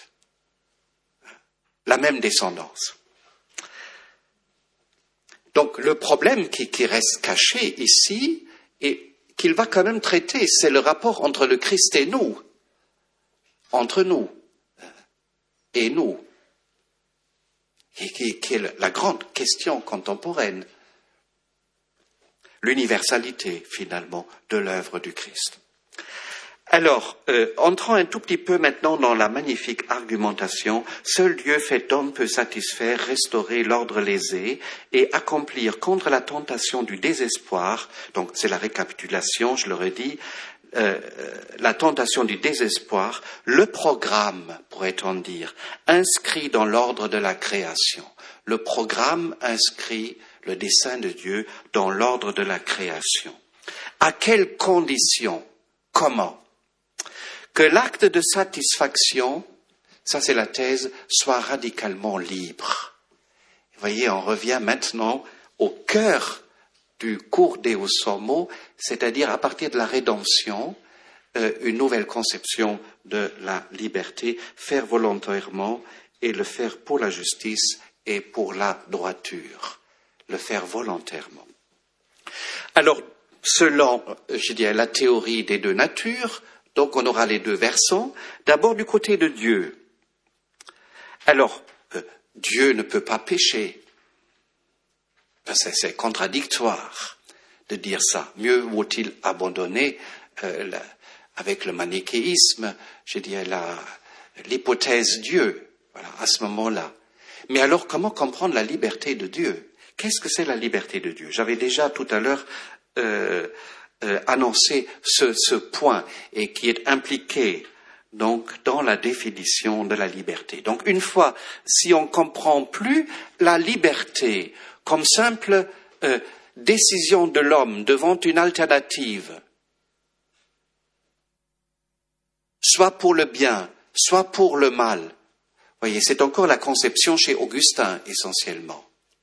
La même descendance. Donc le problème qui, qui reste caché ici, et qu'il va quand même traiter, c'est le rapport entre le Christ et nous, entre nous et nous, et qui, qui est la grande question contemporaine, l'universalité finalement de l'œuvre du Christ. Alors, euh, entrons un tout petit peu maintenant dans la magnifique argumentation, seul Dieu fait homme peut satisfaire, restaurer l'ordre lésé et accomplir contre la tentation du désespoir, donc c'est la récapitulation, je le redis, euh, la tentation du désespoir, le programme, pourrait-on dire, inscrit dans l'ordre de la création. Le programme inscrit le dessein de Dieu dans l'ordre de la création. À quelles conditions? Comment? Que l'acte de satisfaction, ça c'est la thèse, soit radicalement libre. Vous voyez, on revient maintenant au cœur du cours Deus Homo, c'est-à-dire à partir de la rédemption, euh, une nouvelle conception de la liberté, faire volontairement et le faire pour la justice et pour la droiture, le faire volontairement. Alors, selon, je dirais, la théorie des deux natures, donc on aura les deux versants. D'abord du côté de Dieu. Alors, euh, Dieu ne peut pas pécher. C'est, c'est contradictoire de dire ça. Mieux vaut-il abandonner euh, la, avec le manichéisme, je dirais, la, l'hypothèse Dieu, voilà, à ce moment-là. Mais alors, comment comprendre la liberté de Dieu? Qu'est-ce que c'est la liberté de Dieu? J'avais déjà tout à l'heure euh, Euh, annoncer ce, ce point et qui est impliqué donc dans la définition de la liberté. Donc une fois, si on ne comprend plus la liberté comme simple euh, décision de l'homme devant une alternative, soit pour le bien, soit pour le mal, voyez, c'est encore la conception chez Augustin essentiellement.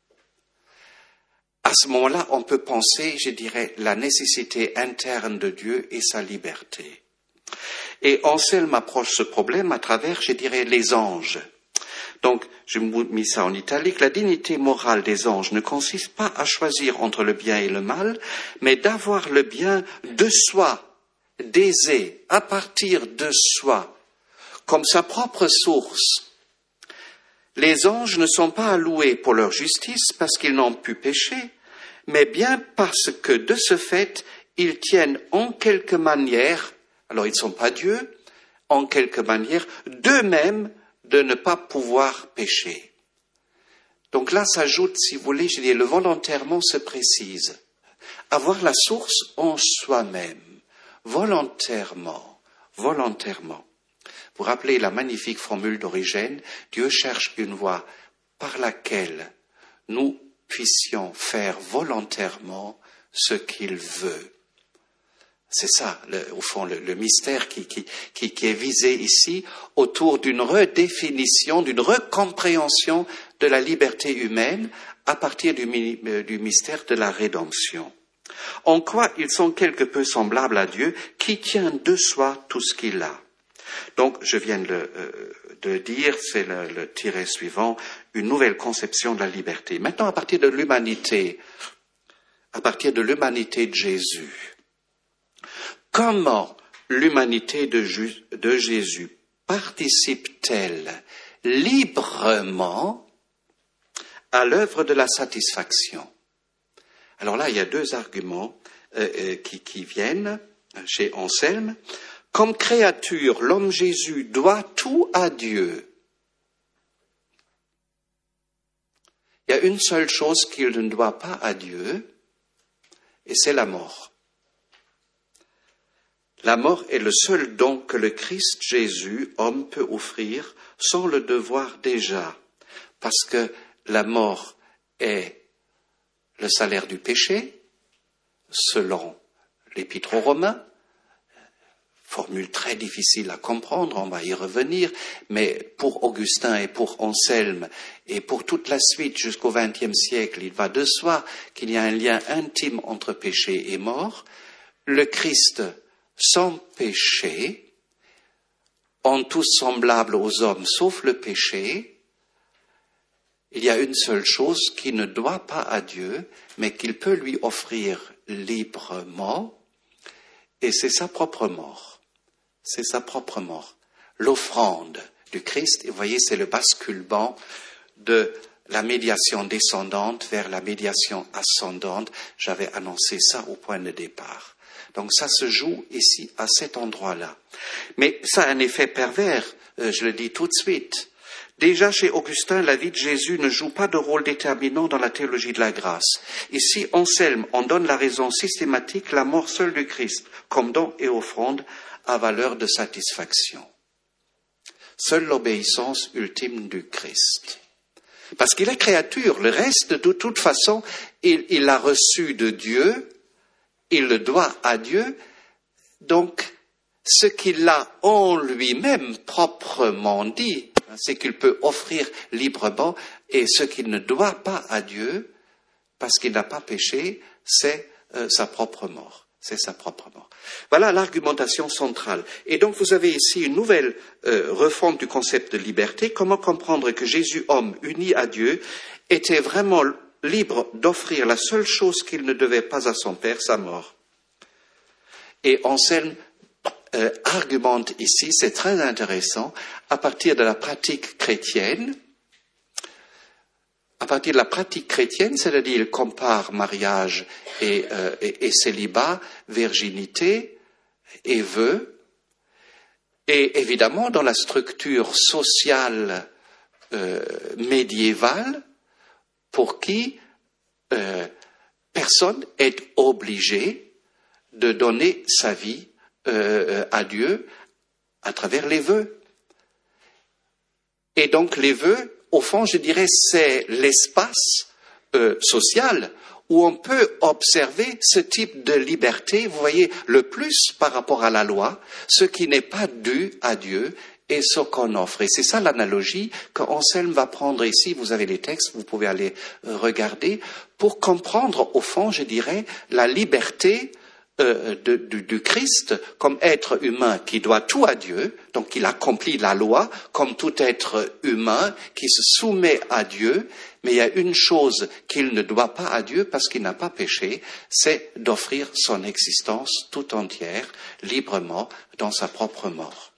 À ce moment-là, on peut penser, je dirais, la nécessité interne de Dieu et sa liberté. Et Anselme approche ce problème à travers, je dirais, les anges. Donc, je mis ça en italique, la dignité morale des anges ne consiste pas à choisir entre le bien et le mal, mais d'avoir le bien de soi, d'aisé, à partir de soi, comme sa propre source. Les anges ne sont pas à louer pour leur justice parce qu'ils n'ont pu pécher, mais bien parce que de ce fait, ils tiennent en quelque manière, alors ils ne sont pas Dieu, en quelque manière, d'eux-mêmes de ne pas pouvoir pécher. Donc là s'ajoute, si vous voulez, je dis, le volontairement se précise. Avoir la source en soi-même, volontairement, volontairement. Vous rappelez la magnifique formule d'Origène, Dieu cherche une voie par laquelle nous puissions faire volontairement ce qu'il veut. C'est ça, le, au fond, le, le mystère qui, qui, qui, qui est visé ici autour d'une redéfinition, d'une recompréhension de la liberté humaine à partir du, du mystère de la rédemption. En quoi ils sont quelque peu semblables à Dieu qui tient de soi tout ce qu'il a. Donc, je viens de, euh, de dire, c'est le, le tiret suivant, une nouvelle conception de la liberté. Maintenant, à partir de l'humanité, à partir de l'humanité de Jésus, comment l'humanité de, Ju- de Jésus participe-t-elle librement à l'œuvre de la satisfaction? Alors là, il y a deux arguments euh, euh, qui, qui viennent chez Anselme. Comme créature, l'homme Jésus doit tout à Dieu. Il y a une seule chose qu'il ne doit pas à Dieu, et c'est la mort. La mort est le seul don que le Christ Jésus, homme, peut offrir sans le devoir déjà, parce que la mort est le salaire du péché, selon l'Épître aux Romains, formule très difficile à comprendre, on va y revenir, mais pour Augustin et pour Anselme et pour toute la suite jusqu'au vingtième siècle, il va de soi qu'il y a un lien intime entre péché et mort. Le Christ, sans péché, en tous semblables aux hommes sauf le péché, il y a une seule chose qu'il ne doit pas à Dieu, mais qu'il peut lui offrir librement, et c'est sa propre mort. C'est sa propre mort. L'offrande du Christ, et vous voyez, c'est le basculement de la médiation descendante vers la médiation ascendante. J'avais annoncé ça au point de départ. Donc ça se joue ici, à cet endroit-là. Mais ça a un effet pervers, euh, je le dis tout de suite. Déjà, chez Augustin, la vie de Jésus ne joue pas de rôle déterminant dans la théologie de la grâce. Ici, Anselme en donne la raison systématique, la mort seule du Christ, comme don et offrande, à valeur de satisfaction. Seule l'obéissance ultime du Christ. Parce qu'il est créature, le reste, de toute façon, il, il l'a reçu de Dieu, il le doit à Dieu, donc ce qu'il a en lui-même proprement dit, c'est qu'il peut offrir librement, et ce qu'il ne doit pas à Dieu, parce qu'il n'a pas péché, c'est euh, sa propre mort. C'est sa propre mort. Voilà l'argumentation centrale. Et donc vous avez ici une nouvelle euh, refonte du concept de liberté. Comment comprendre que Jésus, homme uni à Dieu, était vraiment libre d'offrir la seule chose qu'il ne devait pas à son Père, sa mort. Et Anselme euh, argumente ici, c'est très intéressant, à partir de la pratique chrétienne. À partir de la pratique chrétienne, c'est-à-dire il compare mariage et, euh, et, et célibat, virginité et vœux. Et évidemment, dans la structure sociale euh, médiévale, pour qui euh, personne est obligé de donner sa vie euh, à Dieu à travers les vœux. Et donc les vœux, au fond, je dirais, c'est l'espace euh, social où on peut observer ce type de liberté, vous voyez, le plus par rapport à la loi, ce qui n'est pas dû à Dieu et ce qu'on offre. Et c'est ça l'analogie qu'Anselme va prendre ici. Vous avez les textes, vous pouvez aller euh, regarder, pour comprendre, au fond, je dirais, la liberté Euh, de, du, du Christ comme être humain qui doit tout à Dieu, donc il accomplit la loi comme tout être humain qui se soumet à Dieu, mais il y a une chose qu'il ne doit pas à Dieu parce qu'il n'a pas péché, c'est d'offrir son existence tout entière, librement, dans sa propre mort.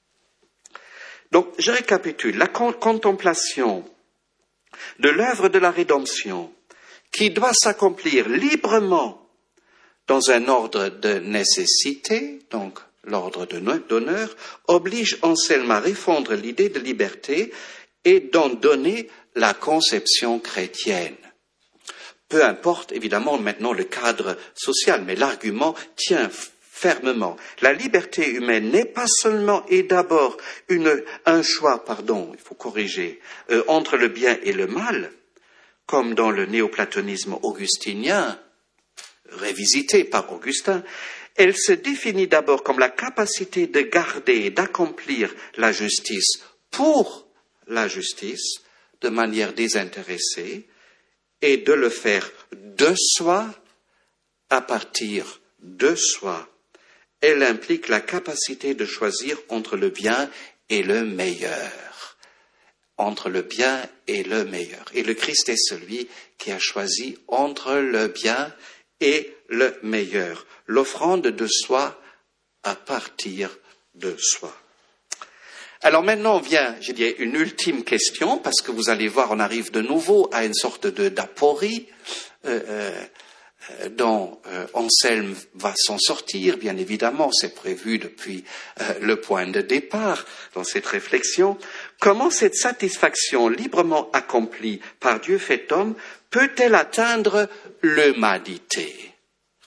Donc, je récapitule, la con- contemplation de l'œuvre de la rédemption qui doit s'accomplir librement dans un ordre de nécessité, donc l'ordre d'honneur, oblige Anselme à refondre l'idée de liberté et d'en donner la conception chrétienne. Peu importe évidemment maintenant le cadre social, mais l'argument tient fermement. La liberté humaine n'est pas seulement et d'abord une, un choix, pardon, il faut corriger, euh, entre le bien et le mal, comme dans le néoplatonisme augustinien, révisitée par Augustin, elle se définit d'abord comme la capacité de garder et d'accomplir la justice pour la justice de manière désintéressée et de le faire de soi, à partir de soi. Elle implique la capacité de choisir entre le bien et le meilleur. Entre le bien et le meilleur. Et le Christ est celui qui a choisi entre le bien et le meilleur, l'offrande de soi à partir de soi. Alors maintenant vient, je dirais, une ultime question, parce que vous allez voir, on arrive de nouveau à une sorte de d'aporie euh, euh, dont euh, Anselme va s'en sortir, bien évidemment, c'est prévu depuis euh, le point de départ dans cette réflexion. Comment cette satisfaction librement accomplie par Dieu fait homme peut-elle atteindre l'humanité?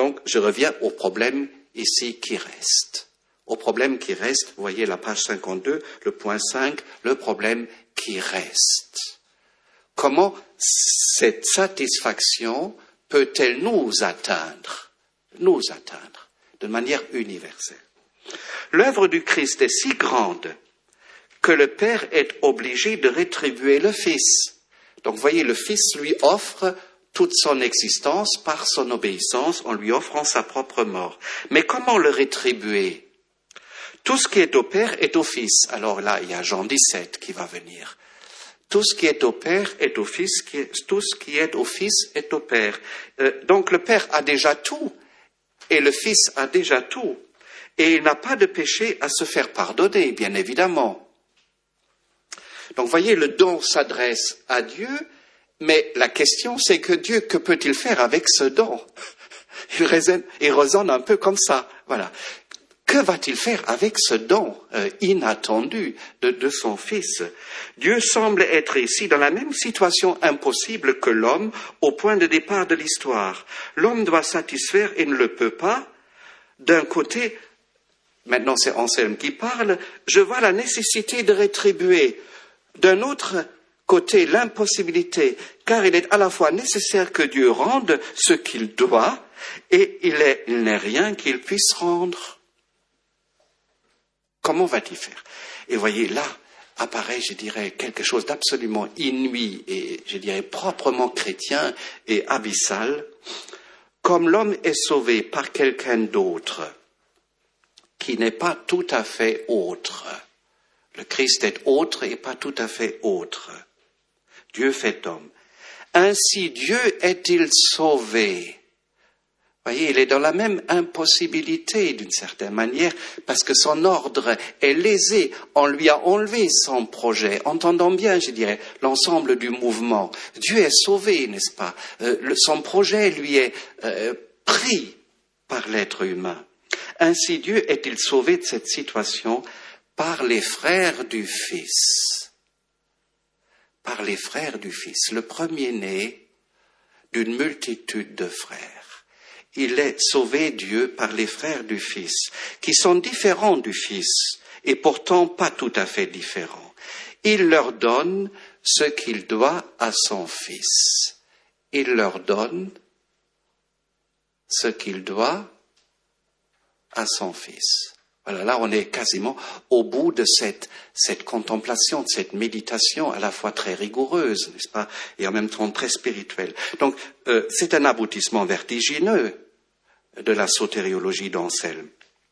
Donc, je reviens au problème ici qui reste. Au problème qui reste, vous voyez la page cinquante-deux, le point cinq, le problème qui reste. Comment cette satisfaction peut-elle nous atteindre, nous atteindre de manière universelle? L'œuvre du Christ est si grande que le Père est obligé de rétribuer le Fils. Donc, vous voyez, le Fils lui offre toute son existence par son obéissance en lui offrant sa propre mort. Mais comment le rétribuer? Tout ce qui est au Père est au Fils. Alors là, il y a Jean dix-sept qui va venir. Tout ce qui est au Père est au Fils, tout ce qui est au Fils est au Père. Euh, donc le Père a déjà tout, et le Fils a déjà tout. Et il n'a pas de péché à se faire pardonner, bien évidemment. Donc vous voyez, le don s'adresse à Dieu, mais la question c'est que Dieu, que peut-il faire avec ce don? Il résonne, il résonne un peu comme ça, voilà. Que va-t-il faire avec ce don euh, inattendu de, de son Fils? Dieu semble être ici dans la même situation impossible que l'homme au point de départ de l'histoire. L'homme doit satisfaire et ne le peut pas. D'un côté, maintenant c'est Anselme qui parle, je vois la nécessité de rétribuer. D'un autre côté, l'impossibilité, car il est à la fois nécessaire que Dieu rende ce qu'il doit et il, est, il n'est rien qu'il puisse rendre. Comment va-t-il faire? Et voyez, là apparaît, je dirais, quelque chose d'absolument inouï et, je dirais, proprement chrétien et abyssal. Comme l'homme est sauvé par quelqu'un d'autre, qui n'est pas tout à fait autre. Le Christ est autre et pas tout à fait autre. Dieu fait homme. Ainsi Dieu est-il sauvé? Voyez, il est dans la même impossibilité d'une certaine manière, parce que son ordre est lésé. On lui a enlevé son projet, entendant bien, je dirais, l'ensemble du mouvement. Dieu est sauvé, n'est-ce pas? euh, le, Son projet lui est euh, pris par l'être humain. Ainsi Dieu est-il sauvé de cette situation par les frères du Fils. Par les frères du Fils, le premier-né d'une multitude de frères. Il est sauvé, Dieu, par les frères du Fils, qui sont différents du Fils, et pourtant pas tout à fait différents. Il leur donne ce qu'il doit à son Fils. Il leur donne ce qu'il doit à son Fils. Voilà, là on est quasiment au bout de cette, cette contemplation, de cette méditation à la fois très rigoureuse, n'est-ce pas, et en même temps très spirituelle. Donc euh, c'est un aboutissement vertigineux de la sotériologie d'Anselme,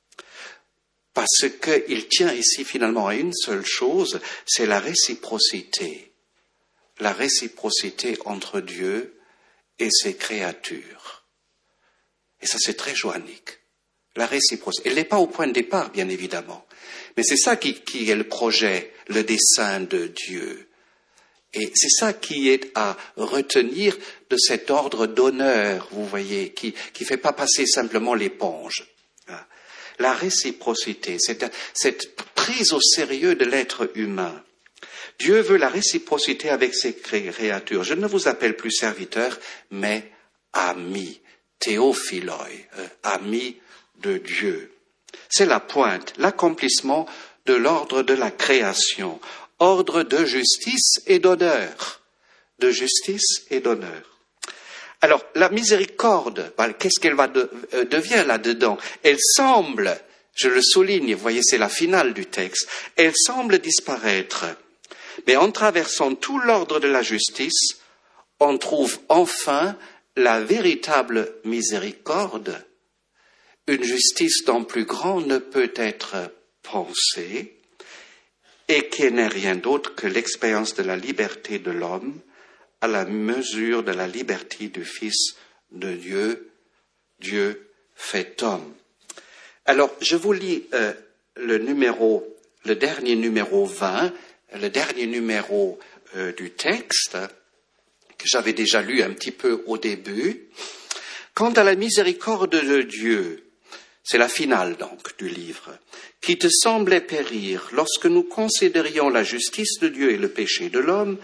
parce qu'il tient ici finalement à une seule chose, c'est la réciprocité, la réciprocité entre Dieu et ses créatures. Et ça c'est très joannique. La réciprocité. Elle n'est pas au point de départ, bien évidemment. Mais c'est ça qui, qui est le projet, le dessein de Dieu. Et c'est ça qui est à retenir de cet ordre d'honneur, vous voyez, qui ne fait pas passer simplement l'éponge. La réciprocité, cette, cette prise au sérieux de l'être humain. Dieu veut la réciprocité avec ses créatures. Je ne vous appelle plus serviteur, mais ami, théophiloi, euh, ami de Dieu. C'est la pointe, l'accomplissement de l'ordre de la création, ordre de justice et d'honneur, de justice et d'honneur. Alors, la miséricorde, ben, qu'est-ce qu'elle va de, euh, devient là-dedans? Elle semble, je le souligne, vous voyez, c'est la finale du texte, elle semble disparaître. Mais en traversant tout l'ordre de la justice, on trouve enfin la véritable miséricorde. Une justice dont plus grand ne peut être pensée et qui n'est rien d'autre que l'expérience de la liberté de l'homme à la mesure de la liberté du Fils de Dieu, Dieu fait homme. Alors, je vous lis euh, le numéro, le dernier numéro vingt, le dernier numéro euh, du texte, que j'avais déjà lu un petit peu au début. Quant à la miséricorde de Dieu, c'est la finale donc du livre, qui te semblait périr lorsque nous considérions la justice de Dieu et le péché de l'homme,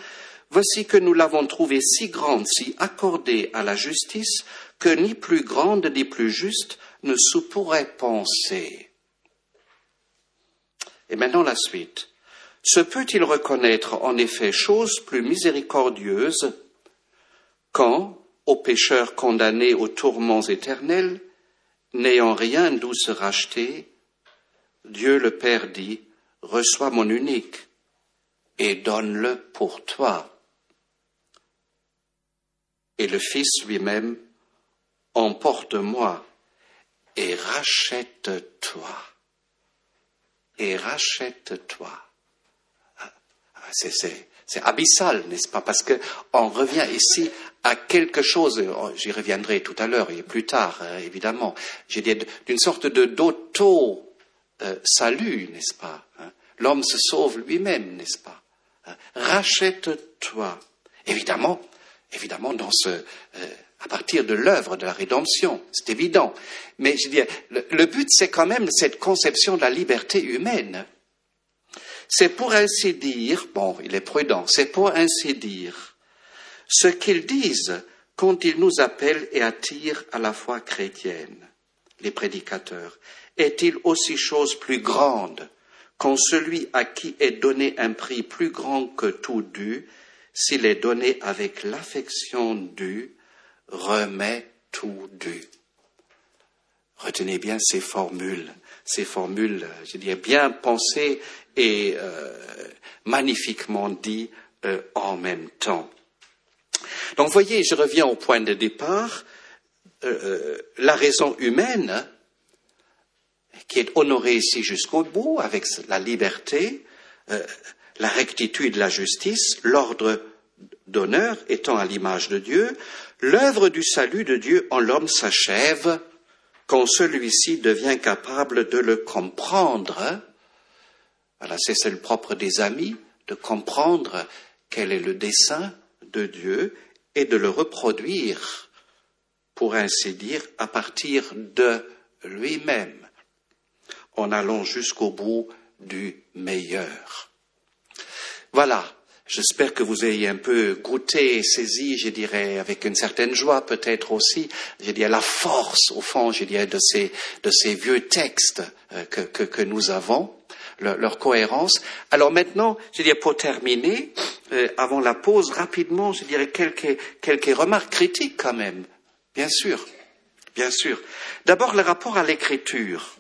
voici que nous l'avons trouvée si grande, si accordée à la justice, que ni plus grande ni plus juste ne se pourrait penser. Et maintenant la suite. Se peut-il reconnaître en effet chose plus miséricordieuse quand, aux pécheurs condamnés aux tourments éternels, n'ayant rien d'où se racheter, Dieu le Père dit, reçois mon unique et donne-le pour toi. Et le Fils lui-même, emporte-moi et rachète-toi. Et rachète-toi. C'est, c'est, c'est abyssal, n'est-ce pas? Parce qu'on revient ici à quelque chose, j'y reviendrai tout à l'heure et plus tard, évidemment, j'ai dit d'une sorte de d'auto-salut, n'est-ce pas? L'homme se sauve lui-même, n'est-ce pas? Rachète-toi. Évidemment, évidemment, dans ce, euh, à partir de l'œuvre de la rédemption, c'est évident. Mais je dis, le, le but, c'est quand même cette conception de la liberté humaine. C'est pour ainsi dire, bon, il est prudent, c'est pour ainsi dire, ce qu'ils disent quand ils nous appellent et attirent à la foi chrétienne, les prédicateurs. Est-il aussi chose plus grande quand celui à qui est donné un prix plus grand que tout dû, s'il est donné avec l'affection due, remet tout dû? Retenez bien ces formules, ces formules, je dirais, bien pensées et euh, magnifiquement dites euh, en même temps. Donc, voyez, je reviens au point de départ, euh, la raison humaine, qui est honorée ici jusqu'au bout, avec la liberté, euh, la rectitude, la justice, l'ordre d'honneur étant à l'image de Dieu, l'œuvre du salut de Dieu en l'homme s'achève quand celui-ci devient capable de le comprendre. Voilà, c'est, c'est le propre des amis, de comprendre quel est le dessein de Dieu et de le reproduire, pour ainsi dire, à partir de lui-même, en allant jusqu'au bout du meilleur. Voilà. J'espère que vous ayez un peu goûté et saisi, je dirais, avec une certaine joie peut-être aussi, je dirais, la force, au fond, je dirais, de ces, de ces vieux textes euh, que, que, que nous avons, leur, leur cohérence. Alors maintenant, je dirais, pour terminer, euh, avant la pause, rapidement, je dirais, quelques, quelques remarques critiques quand même, bien sûr, bien sûr. D'abord, le rapport à l'écriture.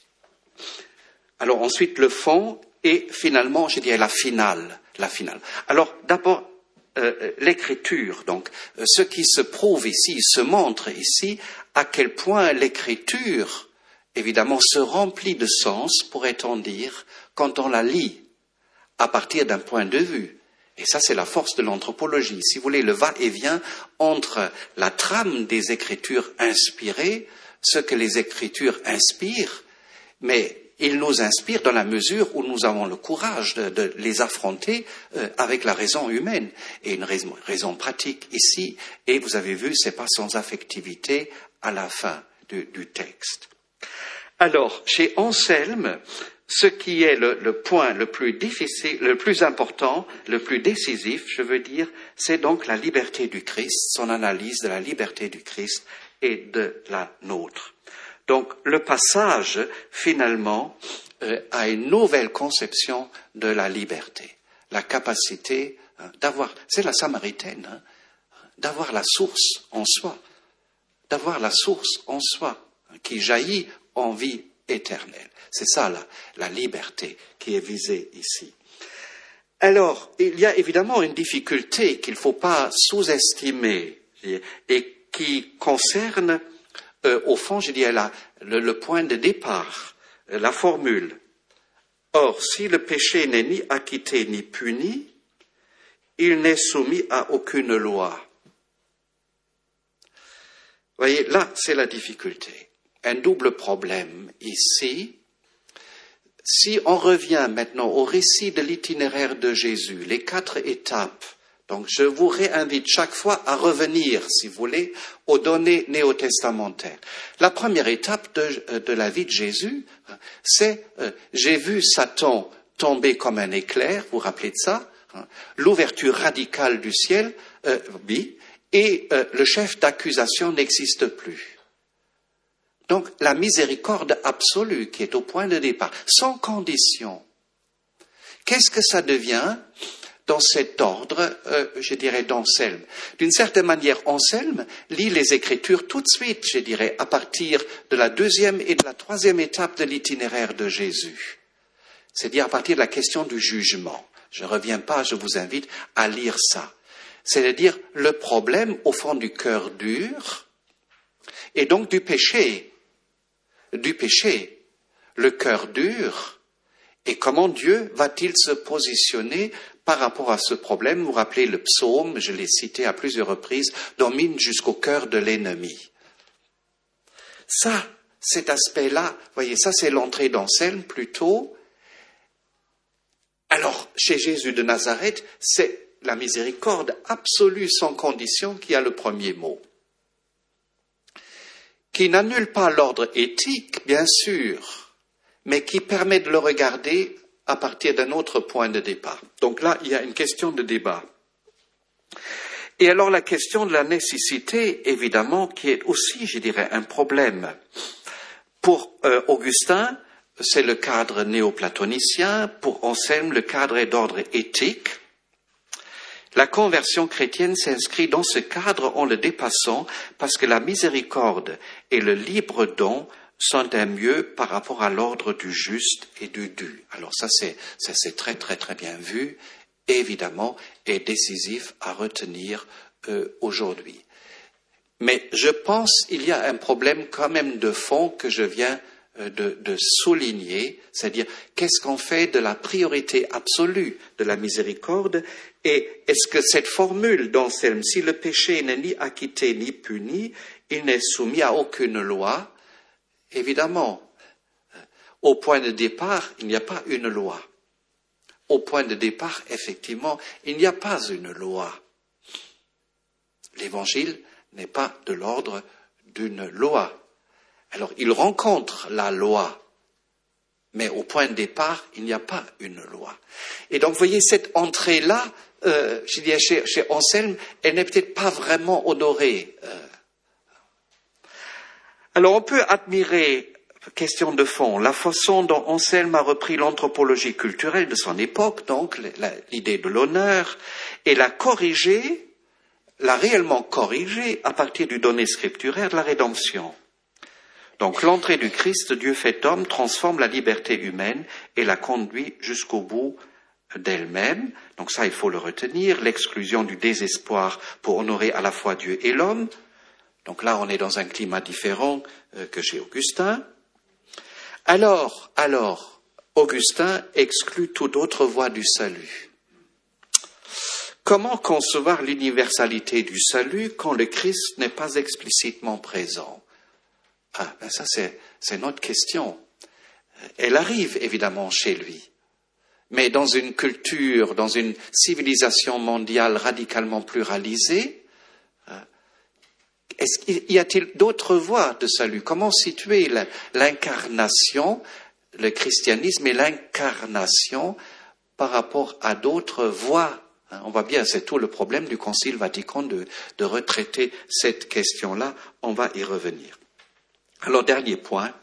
Alors ensuite, le fond et finalement, je dirais, la finale. La finale. Alors, d'abord, euh, l'écriture. Donc, euh, ce qui se prouve ici, se montre ici, à quel point l'écriture, évidemment, se remplit de sens, pourrait-on dire, quand on la lit, à partir d'un point de vue. Et ça, c'est la force de l'anthropologie. Si vous voulez, le va-et-vient entre la trame des écritures inspirées, ce que les écritures inspirent, mais ils nous inspirent dans la mesure où nous avons le courage de, de les affronter euh, avec la raison humaine. Et une raison, raison pratique ici, et vous avez vu, c'est pas sans affectivité à la fin du, du texte. Alors, chez Anselme, ce qui est le, le point le plus difficile, le plus important, le plus décisif, je veux dire, c'est donc la liberté du Christ, son analyse de la liberté du Christ et de la nôtre. Donc, le passage, finalement, euh, a une nouvelle conception de la liberté, la capacité hein, d'avoir, c'est la Samaritaine, hein, d'avoir la source en soi, d'avoir la source en soi, hein, qui jaillit en vie éternelle. C'est ça, la, la liberté qui est visée ici. Alors, il y a évidemment une difficulté qu'il ne faut pas sous-estimer et qui concerne Euh, au fond, je dirais là, le, le point de départ, euh, la formule. Or, si le péché n'est ni acquitté ni puni, il n'est soumis à aucune loi. Vous voyez, là, c'est la difficulté. Un double problème ici. Si on revient maintenant au récit de l'itinéraire de Jésus, les quatre étapes, donc je vous réinvite chaque fois à revenir, si vous voulez, aux données néo-testamentaires. La première étape de, de la vie de Jésus, c'est euh, « j'ai vu Satan tomber comme un éclair », vous vous rappelez de ça, hein, l'ouverture radicale du ciel, euh, oui, et euh, le chef d'accusation n'existe plus. Donc la miséricorde absolue qui est au point de départ, sans condition. Qu'est-ce que ça devient dans cet ordre, euh, je dirais, d'Anselme? D'une certaine manière, Anselme lit les Écritures tout de suite, je dirais, à partir de la deuxième et de la troisième étape de l'itinéraire de Jésus. C'est-à-dire à partir de la question du jugement. Je ne reviens pas, je vous invite à lire ça. C'est-à-dire le problème, au fond, du cœur dur, et donc du péché. Du péché, le cœur dur, et comment Dieu va-t-il se positionner par rapport à ce problème? Vous vous rappelez le psaume, je l'ai cité à plusieurs reprises, domine jusqu'au cœur de l'ennemi. Ça, cet aspect-là, voyez, ça c'est l'entrée d'Anselme plutôt. Alors, chez Jésus de Nazareth, c'est la miséricorde absolue sans condition qui a le premier mot. Qui n'annule pas l'ordre éthique, bien sûr, mais qui permet de le regarder à partir d'un autre point de départ. Donc là, il y a une question de débat. Et alors la question de la nécessité, évidemment, qui est aussi, je dirais, un problème. Pour euh, Augustin, c'est le cadre néoplatonicien. Pour Anselme, le cadre est d'ordre éthique. La conversion chrétienne s'inscrit dans ce cadre en le dépassant parce que la miséricorde et le libre don sont un mieux par rapport à l'ordre du juste et du dû. Alors ça, c'est, ça, c'est très, très, très bien vu, évidemment, et décisif à retenir euh, aujourd'hui. Mais je pense qu'il y a un problème quand même de fond que je viens euh, de, de souligner, c'est-à-dire qu'est-ce qu'on fait de la priorité absolue de la miséricorde, et est-ce que cette formule d'Anselme, si le péché n'est ni acquitté ni puni, il n'est soumis à aucune loi, évidemment, au point de départ, il n'y a pas une loi. Au point de départ, effectivement, il n'y a pas une loi. L'Évangile n'est pas de l'ordre d'une loi. Alors, il rencontre la loi, mais au point de départ, il n'y a pas une loi. Et donc, vous voyez, cette entrée-là, euh, je dirais chez, chez Anselme, elle n'est peut-être pas vraiment honorée. Euh, Alors, on peut admirer, question de fond, la façon dont Anselme a repris l'anthropologie culturelle de son époque, donc l'idée de l'honneur, et l'a corrigée, l'a réellement corrigée à partir du donné scripturaire de la rédemption. Donc, l'entrée du Christ, Dieu fait homme, transforme la liberté humaine et la conduit jusqu'au bout d'elle-même. Donc ça, il faut le retenir, l'exclusion du désespoir pour honorer à la fois Dieu et l'homme. Donc là, on est dans un climat différent euh, que chez Augustin. Alors, alors, Augustin exclut toute autre voie du salut. Comment concevoir l'universalité du salut quand le Christ n'est pas explicitement présent? Ah, ben ça, c'est, c'est notre question. Elle arrive, évidemment, chez lui. Mais dans une culture, dans une civilisation mondiale radicalement pluralisée, est-ce qu'il y a-t-il d'autres voies de salut? Comment situer la, l'incarnation, le christianisme et l'incarnation par rapport à d'autres voies? On voit bien, c'est tout le problème du Concile Vatican de, de retraiter cette question-là. On va y revenir. Alors, dernier point.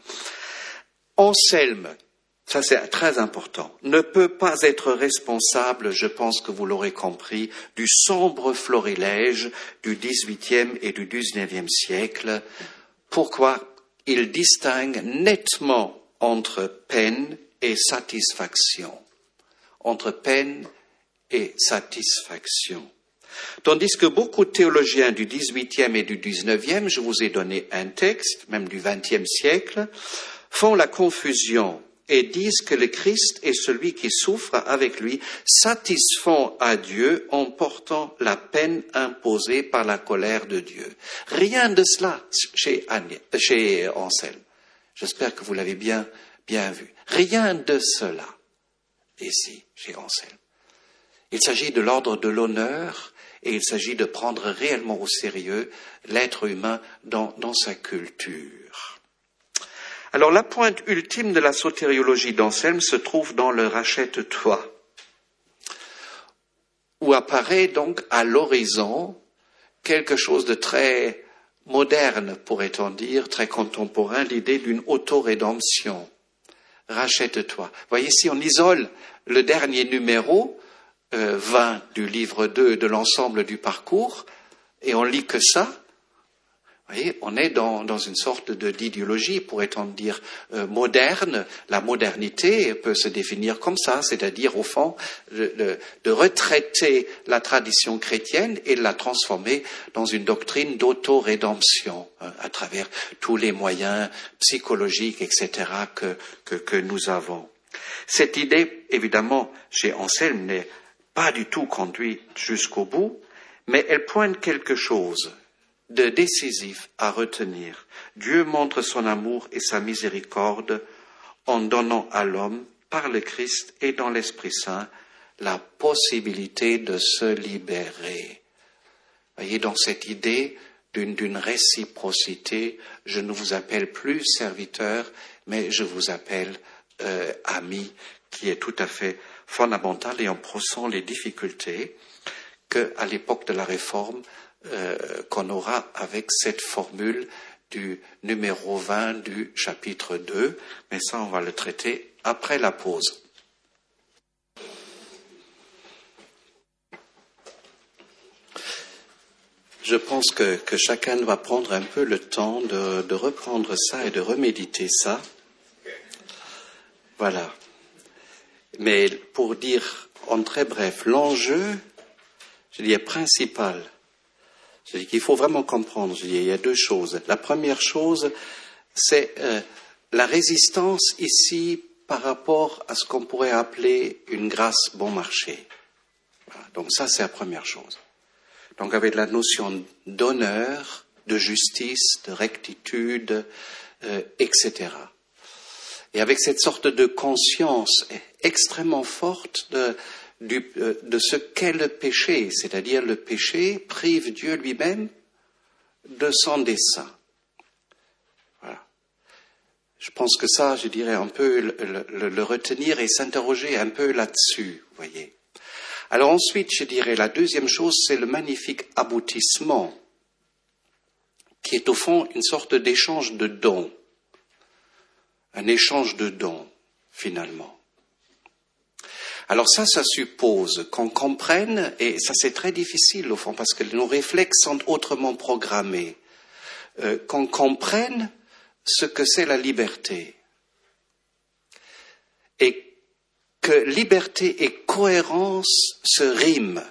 Anselme, ça c'est très important, ne peut pas être responsable, je pense que vous l'aurez compris, du sombre florilège du dix-huitième et du dix-neuvième siècle. Pourquoi? Il distingue nettement entre peine et satisfaction. Entre peine et satisfaction. Tandis que beaucoup de théologiens du dix-huitième et du dix-neuvième, je vous ai donné un texte, même du vingtième siècle, font la confusion et disent que le Christ est celui qui souffre avec lui, satisfont à Dieu en portant la peine imposée par la colère de Dieu. Rien de cela chez, Agnès, chez Anselme. J'espère que vous l'avez bien, bien vu. Rien de cela ici chez Anselme. Il s'agit de l'ordre de l'honneur et il s'agit de prendre réellement au sérieux l'être humain dans, dans sa culture. Alors la pointe ultime de la sotériologie d'Anselme se trouve dans le rachète-toi. où apparaît donc à l'horizon quelque chose de très moderne, pourrait-on dire, très contemporain, l'idée d'une auto-rédemption. Rachète-toi. Vous voyez, si on isole le dernier numéro, euh, vingt du livre deux de l'ensemble du parcours, et on lit que ça, vous voyez, on est dans, dans une sorte de, d'idéologie, pourrait-on dire, euh, moderne. La modernité peut se définir comme ça, c'est-à-dire, au fond, de, de, de retraiter la tradition chrétienne et de la transformer dans une doctrine d'auto-rédemption, hein, à travers tous les moyens psychologiques, et cetera, que, que, que nous avons. Cette idée, évidemment, chez Anselme, n'est pas du tout conduite jusqu'au bout, mais elle pointe quelque chose de décisif à retenir. Dieu montre son amour et sa miséricorde en donnant à l'homme, par le Christ et dans l'Esprit Saint, la possibilité de se libérer. Voyez, dans cette idée d'une, d'une réciprocité, je ne vous appelle plus serviteur, mais je vous appelle euh, ami, qui est tout à fait fondamental et en pressant les difficultés qu'à l'époque de la Réforme, Euh, qu'on aura avec cette formule du numéro vingt du chapitre deux, mais ça on va le traiter après la pause. Je pense que, que chacun va prendre un peu le temps de, de reprendre ça et de reméditer ça. Voilà. Mais pour dire en très bref, l'enjeu, je dirais principal, je dis qu'il faut vraiment comprendre, je dis, il y a deux choses. La première chose, c'est euh, la résistance ici par rapport à ce qu'on pourrait appeler une grâce bon marché. Voilà. Donc ça, c'est la première chose. Donc avec la notion d'honneur, de justice, de rectitude, euh, et cetera. Et avec cette sorte de conscience extrêmement forte de Du, de ce qu'est le péché, c'est-à-dire le péché prive Dieu lui-même de son dessein. Voilà. Je pense que ça, je dirais un peu le, le, le retenir et s'interroger un peu là-dessus, vous voyez. Alors ensuite, je dirais la deuxième chose, c'est le magnifique aboutissement, qui est au fond une sorte d'échange de dons, un échange de dons, finalement. Alors ça, ça suppose qu'on comprenne, et ça c'est très difficile au fond, parce que nos réflexes sont autrement programmés, euh, qu'on comprenne ce que c'est la liberté. Et que liberté et cohérence se riment.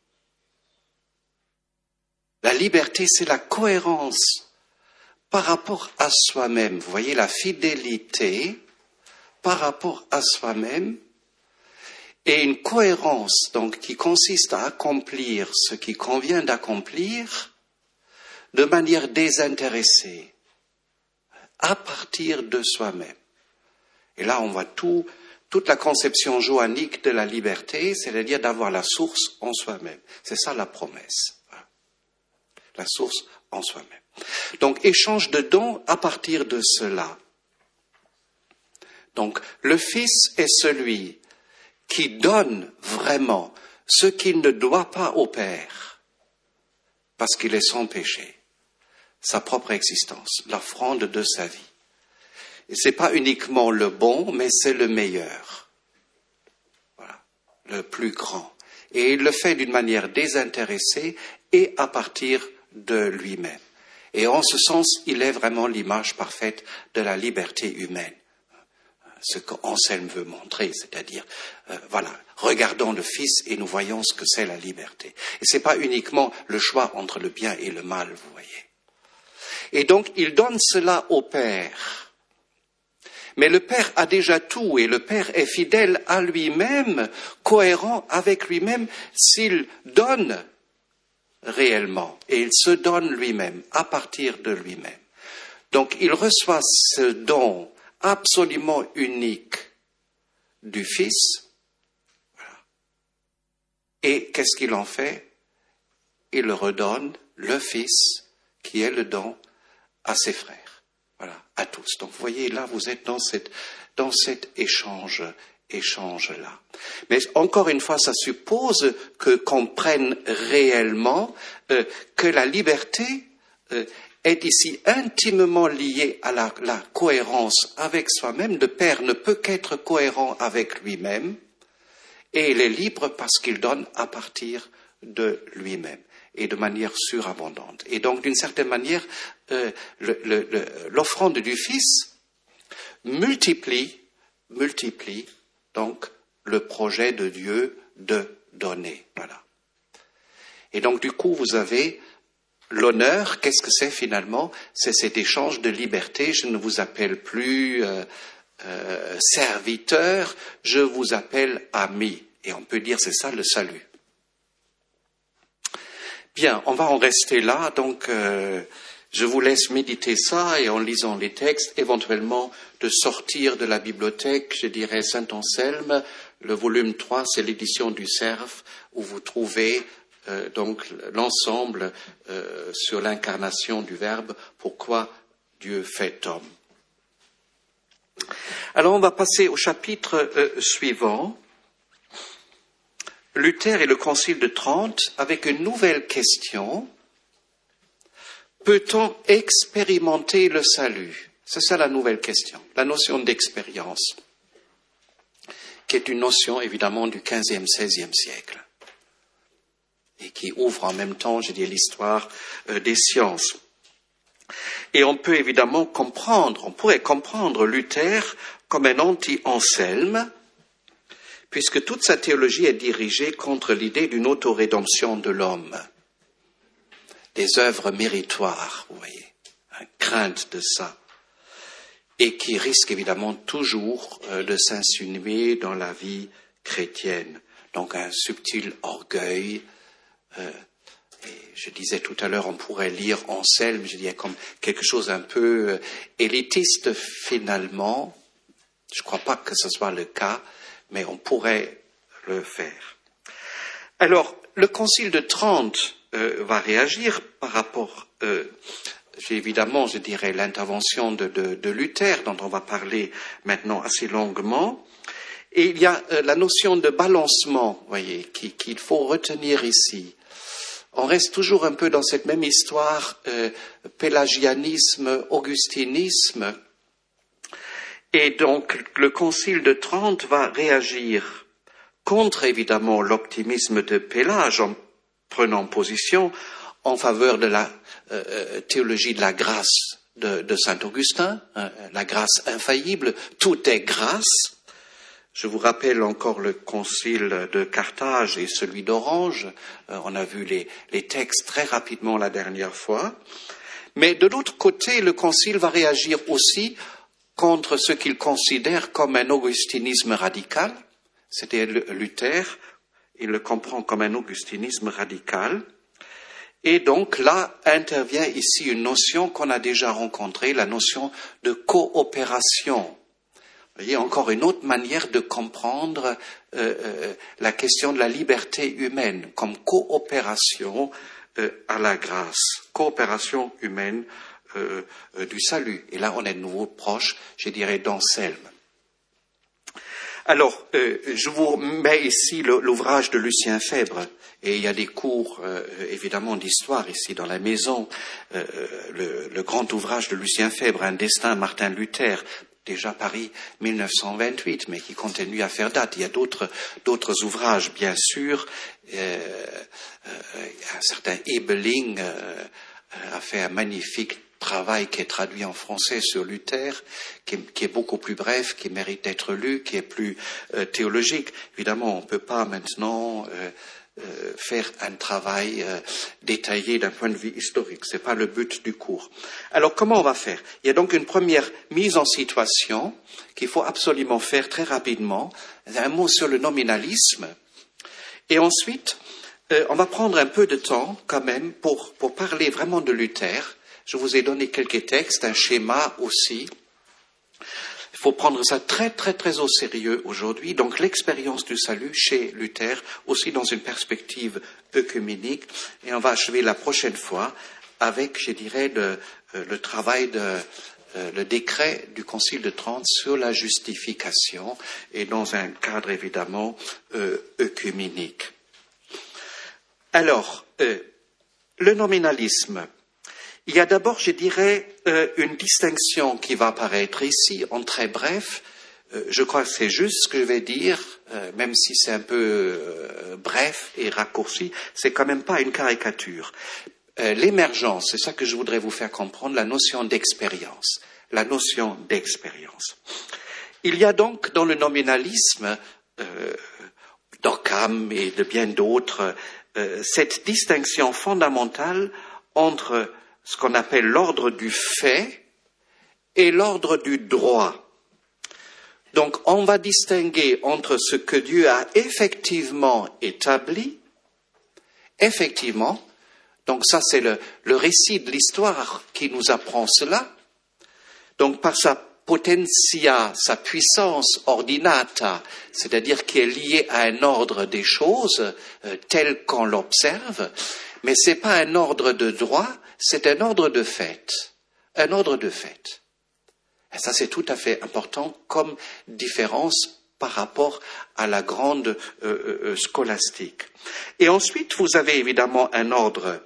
La liberté, c'est la cohérence par rapport à soi-même. Vous voyez, la fidélité par rapport à soi-même, et une cohérence, donc, qui consiste à accomplir ce qui convient d'accomplir de manière désintéressée, à partir de soi-même. Et là, on voit tout, toute la conception joannique de la liberté, c'est-à-dire d'avoir la source en soi-même. C'est ça la promesse. Voilà. La source en soi-même. Donc, échange de dons à partir de cela. Donc, le Fils est celui qui donne vraiment ce qu'il ne doit pas au Père, parce qu'il est sans péché, sa propre existence, l'offrande de sa vie. Et ce n'est pas uniquement le bon, mais c'est le meilleur, voilà, le plus grand. Et il le fait d'une manière désintéressée et à partir de lui-même. Et en ce sens, il est vraiment l'image parfaite de la liberté humaine. Ce qu'Anselme veut montrer, c'est-à-dire, euh, voilà, regardons le Fils et nous voyons ce que c'est la liberté. Et ce n'est pas uniquement le choix entre le bien et le mal, vous voyez. Et donc, il donne cela au Père. Mais le Père a déjà tout, et le Père est fidèle à lui-même, cohérent avec lui-même, s'il donne réellement, et il se donne lui-même, à partir de lui-même. Donc, il reçoit ce don absolument unique du Fils. Voilà. Et qu'est-ce qu'il en fait? Il le redonne, le Fils, qui est le don, à ses frères. Voilà, à tous. Donc vous voyez, là, vous êtes dans, cette, dans cet échange échange-là. Mais encore une fois, ça suppose que qu'on prenne réellement euh, que la liberté euh, est ici intimement liée à la, la cohérence avec soi-même. Le Père ne peut qu'être cohérent avec lui-même, et il est libre parce qu'il donne à partir de lui-même, et de manière surabondante. Et donc, d'une certaine manière, euh, le, le, le, l'offrande du Fils multiplie, multiplie donc le projet de Dieu de donner. Voilà. Et donc, du coup, vous avez l'honneur. Qu'est-ce que c'est finalement? C'est cet échange de liberté. Je ne vous appelle plus euh, euh, serviteur, je vous appelle ami. Et on peut dire c'est ça le salut. Bien, on va en rester là. Donc, euh, je vous laisse méditer ça et en lisant les textes, éventuellement de sortir de la bibliothèque, je dirais Saint-Anselme, le volume trois, c'est l'édition du Cerf, où vous trouvez euh, donc l'ensemble euh, sur l'incarnation du Verbe, pourquoi Dieu fait homme. Alors, on va passer au chapitre euh, suivant. Luther et le Concile de Trente, avec une nouvelle question. Peut-on expérimenter le salut? C'est ça la nouvelle question, la notion d'expérience, qui est une notion évidemment du quinzième, seizième siècle, et qui ouvre en même temps, je dis, l'histoire euh, des sciences. Et on peut évidemment comprendre, on pourrait comprendre Luther comme un anti-Anselme, puisque toute sa théologie est dirigée contre l'idée d'une autorédemption de l'homme, des œuvres méritoires, vous voyez, une crainte de ça, et qui risque évidemment toujours euh, de s'insinuer dans la vie chrétienne. Donc un subtil orgueil. Euh, et je disais tout à l'heure, on pourrait lire Anselme, je dirais comme quelque chose un peu euh, élitiste finalement. Je ne crois pas que ce soit le cas, mais on pourrait le faire. Alors, le Concile de Trente euh, va réagir par rapport, euh, j'ai évidemment, je dirais, l'intervention de, de, de Luther, dont on va parler maintenant assez longuement. Et il y a euh, la notion de balancement, vous voyez, qui, qu'il faut retenir ici. On reste toujours un peu dans cette même histoire, euh, pélagianisme, augustinisme. Et donc, le Concile de Trente va réagir contre, évidemment, l'optimisme de Pélage en prenant position en faveur de la euh, théologie de la grâce de, de Saint-Augustin, hein, la grâce infaillible, tout est grâce. Je vous rappelle encore le Concile de Carthage et celui d'Orange. Euh, on a vu les, les textes très rapidement la dernière fois. Mais de l'autre côté, le Concile va réagir aussi contre ce qu'il considère comme un augustinisme radical, c'était Luther, il le comprend comme un augustinisme radical, et donc là intervient ici une notion qu'on a déjà rencontrée, la notion de coopération. Vous voyez, encore une autre manière de comprendre euh, euh, la question de la liberté humaine, comme coopération euh, à la grâce, coopération humaine Euh, euh, du salut. Et là, on est de nouveau proche, je dirais, d'Anselme. Alors, euh, je vous mets ici le, l'ouvrage de Lucien Febvre, et il y a des cours, euh, évidemment, d'histoire ici dans la maison, euh, le, le grand ouvrage de Lucien Febvre, Un destin Martin Luther, déjà Paris mille neuf cent vingt-huit, mais qui continue à faire date. Il y a d'autres, d'autres ouvrages, bien sûr. Euh, euh, un certain Ebeling euh, a fait un magnifique travail qui est traduit en français sur Luther, qui est, qui est beaucoup plus bref, qui mérite d'être lu, qui est plus euh, théologique. Évidemment, on ne peut pas maintenant euh, euh, faire un travail euh, détaillé d'un point de vue historique. Ce n'est pas le but du cours. Alors, comment on va faire? Il y a donc une première mise en situation qu'il faut absolument faire très rapidement. Un mot sur le nominalisme. Et ensuite, euh, on va prendre un peu de temps quand même pour, pour parler vraiment de Luther. Je vous ai donné quelques textes, un schéma aussi. Il faut prendre ça très, très, très au sérieux aujourd'hui. Donc, l'expérience du salut chez Luther, aussi dans une perspective œcuménique. Et on va achever la prochaine fois avec, je dirais, de, euh, le travail de euh, le décret du Concile de Trente sur la justification et dans un cadre évidemment euh, œcuménique. Alors, euh, le nominalisme. Il y a d'abord, je dirais, euh, une distinction qui va apparaître ici en très bref. Euh, je crois que c'est juste ce que je vais dire, euh, même si c'est un peu euh, bref et raccourci, c'est quand même pas une caricature. Euh, l'émergence, c'est ça que je voudrais vous faire comprendre, la notion d'expérience. La notion d'expérience. Il y a donc dans le nominalisme, euh, d'Occam et de bien d'autres, euh, cette distinction fondamentale entre ce qu'on appelle l'ordre du fait et l'ordre du droit. Donc, on va distinguer entre ce que Dieu a effectivement établi, effectivement, donc ça c'est le, le récit de l'histoire qui nous apprend cela, donc par sa potentia, sa puissance ordinata, c'est-à-dire qui est liée à un ordre des choses euh, tel qu'on l'observe, mais ce n'est pas un ordre de droit, c'est un ordre de fait, un ordre de fait. Et ça, c'est tout à fait important comme différence par rapport à la grande euh, euh, scolastique. Et ensuite, vous avez évidemment un ordre,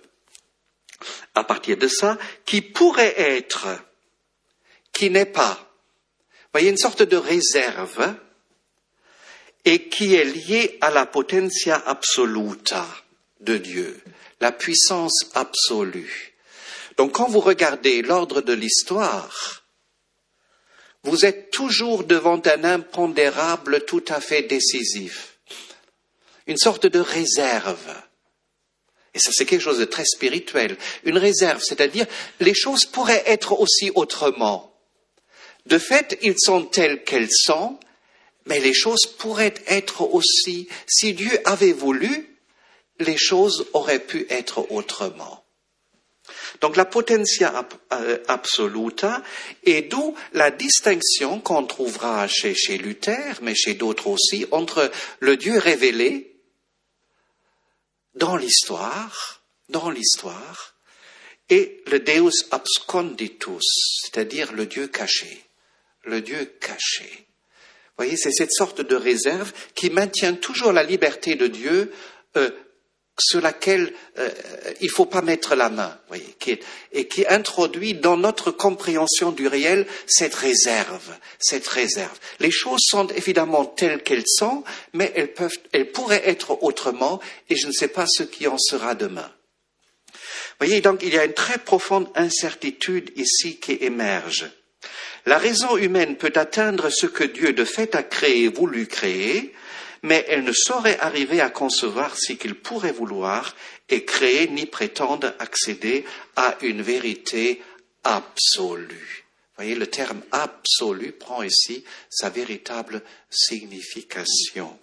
à partir de ça, qui pourrait être, qui n'est pas. Vous voyez, une sorte de réserve, et qui est liée à la potentia absoluta de Dieu, la puissance absolue. Donc, quand vous regardez l'ordre de l'histoire, vous êtes toujours devant un impondérable tout à fait décisif, une sorte de réserve. Et ça, c'est quelque chose de très spirituel. Une réserve, c'est-à-dire, les choses pourraient être aussi autrement. De fait, ils sont telles qu'elles sont, mais les choses pourraient être aussi, si Dieu avait voulu, les choses auraient pu être autrement. Donc la potentia absoluta, et d'où la distinction qu'on trouvera chez, chez Luther, mais chez d'autres aussi, entre le Dieu révélé dans l'histoire, dans l'histoire, et le Deus absconditus, c'est-à-dire le Dieu caché, le Dieu caché. Vous voyez, c'est cette sorte de réserve qui maintient toujours la liberté de Dieu euh, sur laquelle euh, il ne faut pas mettre la main, voyez, qui est, et qui introduit dans notre compréhension du réel cette réserve, cette réserve. Les choses sont évidemment telles qu'elles sont, mais elles peuvent, elles pourraient être autrement, et je ne sais pas ce qui en sera demain. Voyez, donc il y a une très profonde incertitude ici qui émerge. La raison humaine peut atteindre ce que Dieu de fait a créé, voulu créer, mais elle ne saurait arriver à concevoir ce qu'il pourrait vouloir et créer ni prétendre accéder à une vérité absolue. Vous voyez, le terme absolu prend ici sa véritable signification.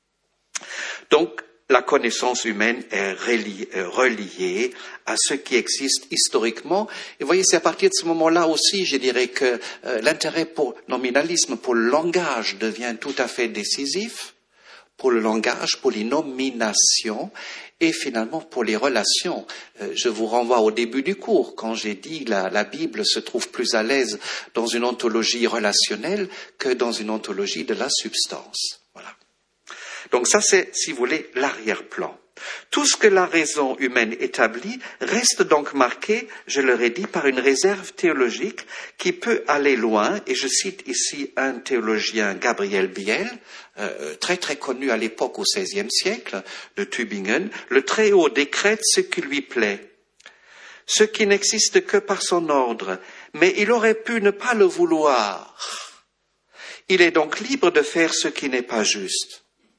Donc, la connaissance humaine est reliée à ce qui existe historiquement. Et vous voyez, c'est à partir de ce moment-là aussi, je dirais que euh, l'intérêt pour le nominalisme, pour le langage, devient tout à fait décisif. Pour le langage, pour les nominations et finalement pour les relations. Euh, je vous renvoie au début du cours, quand j'ai dit la, la Bible se trouve plus à l'aise dans une ontologie relationnelle que dans une ontologie de la substance. Voilà. Donc ça, c'est, si vous voulez, l'arrière-plan. Tout ce que la raison humaine établit reste donc marqué, je leur ai dit, par une réserve théologique qui peut aller loin, et je cite ici un théologien, Gabriel Biel, euh, très très connu à l'époque au seizième siècle, de Tübingen, le Très-Haut décrète ce qui lui plaît, ce qui n'existe que par son ordre, mais il aurait pu ne pas le vouloir. Il est donc libre de faire ce qui n'est pas juste.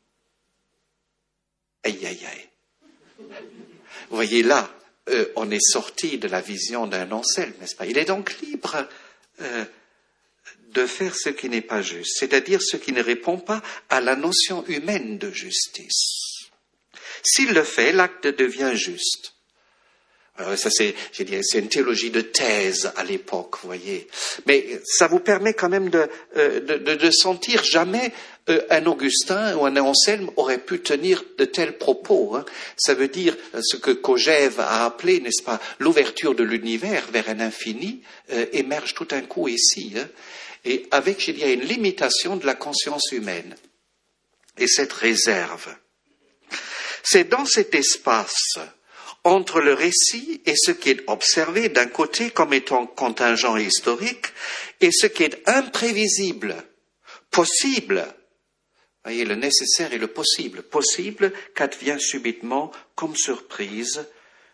Aïe, aïe, aïe. Vous voyez là, euh, on est sorti de la vision d'un Anselme, n'est-ce pas? Il est donc libre euh, de faire ce qui n'est pas juste, c'est-à-dire ce qui ne répond pas à la notion humaine de justice. S'il le fait, l'acte devient juste. Alors ça, c'est, je dirais, c'est une théologie de thèse à l'époque, vous voyez. Mais ça vous permet quand même de, de, de, de sentir jamais euh, un Augustin ou un Anselme aurait pu tenir de tels propos. Hein. Ça veut dire ce que Kojève a appelé, n'est-ce pas, l'ouverture de l'univers vers un infini euh, émerge tout d'un coup ici. Hein. Et avec, je dirais, une limitation de la conscience humaine. Et cette réserve. C'est dans cet espace entre le récit et ce qui est observé d'un côté comme étant contingent et historique, et ce qui est imprévisible, possible, voyez, le nécessaire et le possible, possible qu'advient subitement comme surprise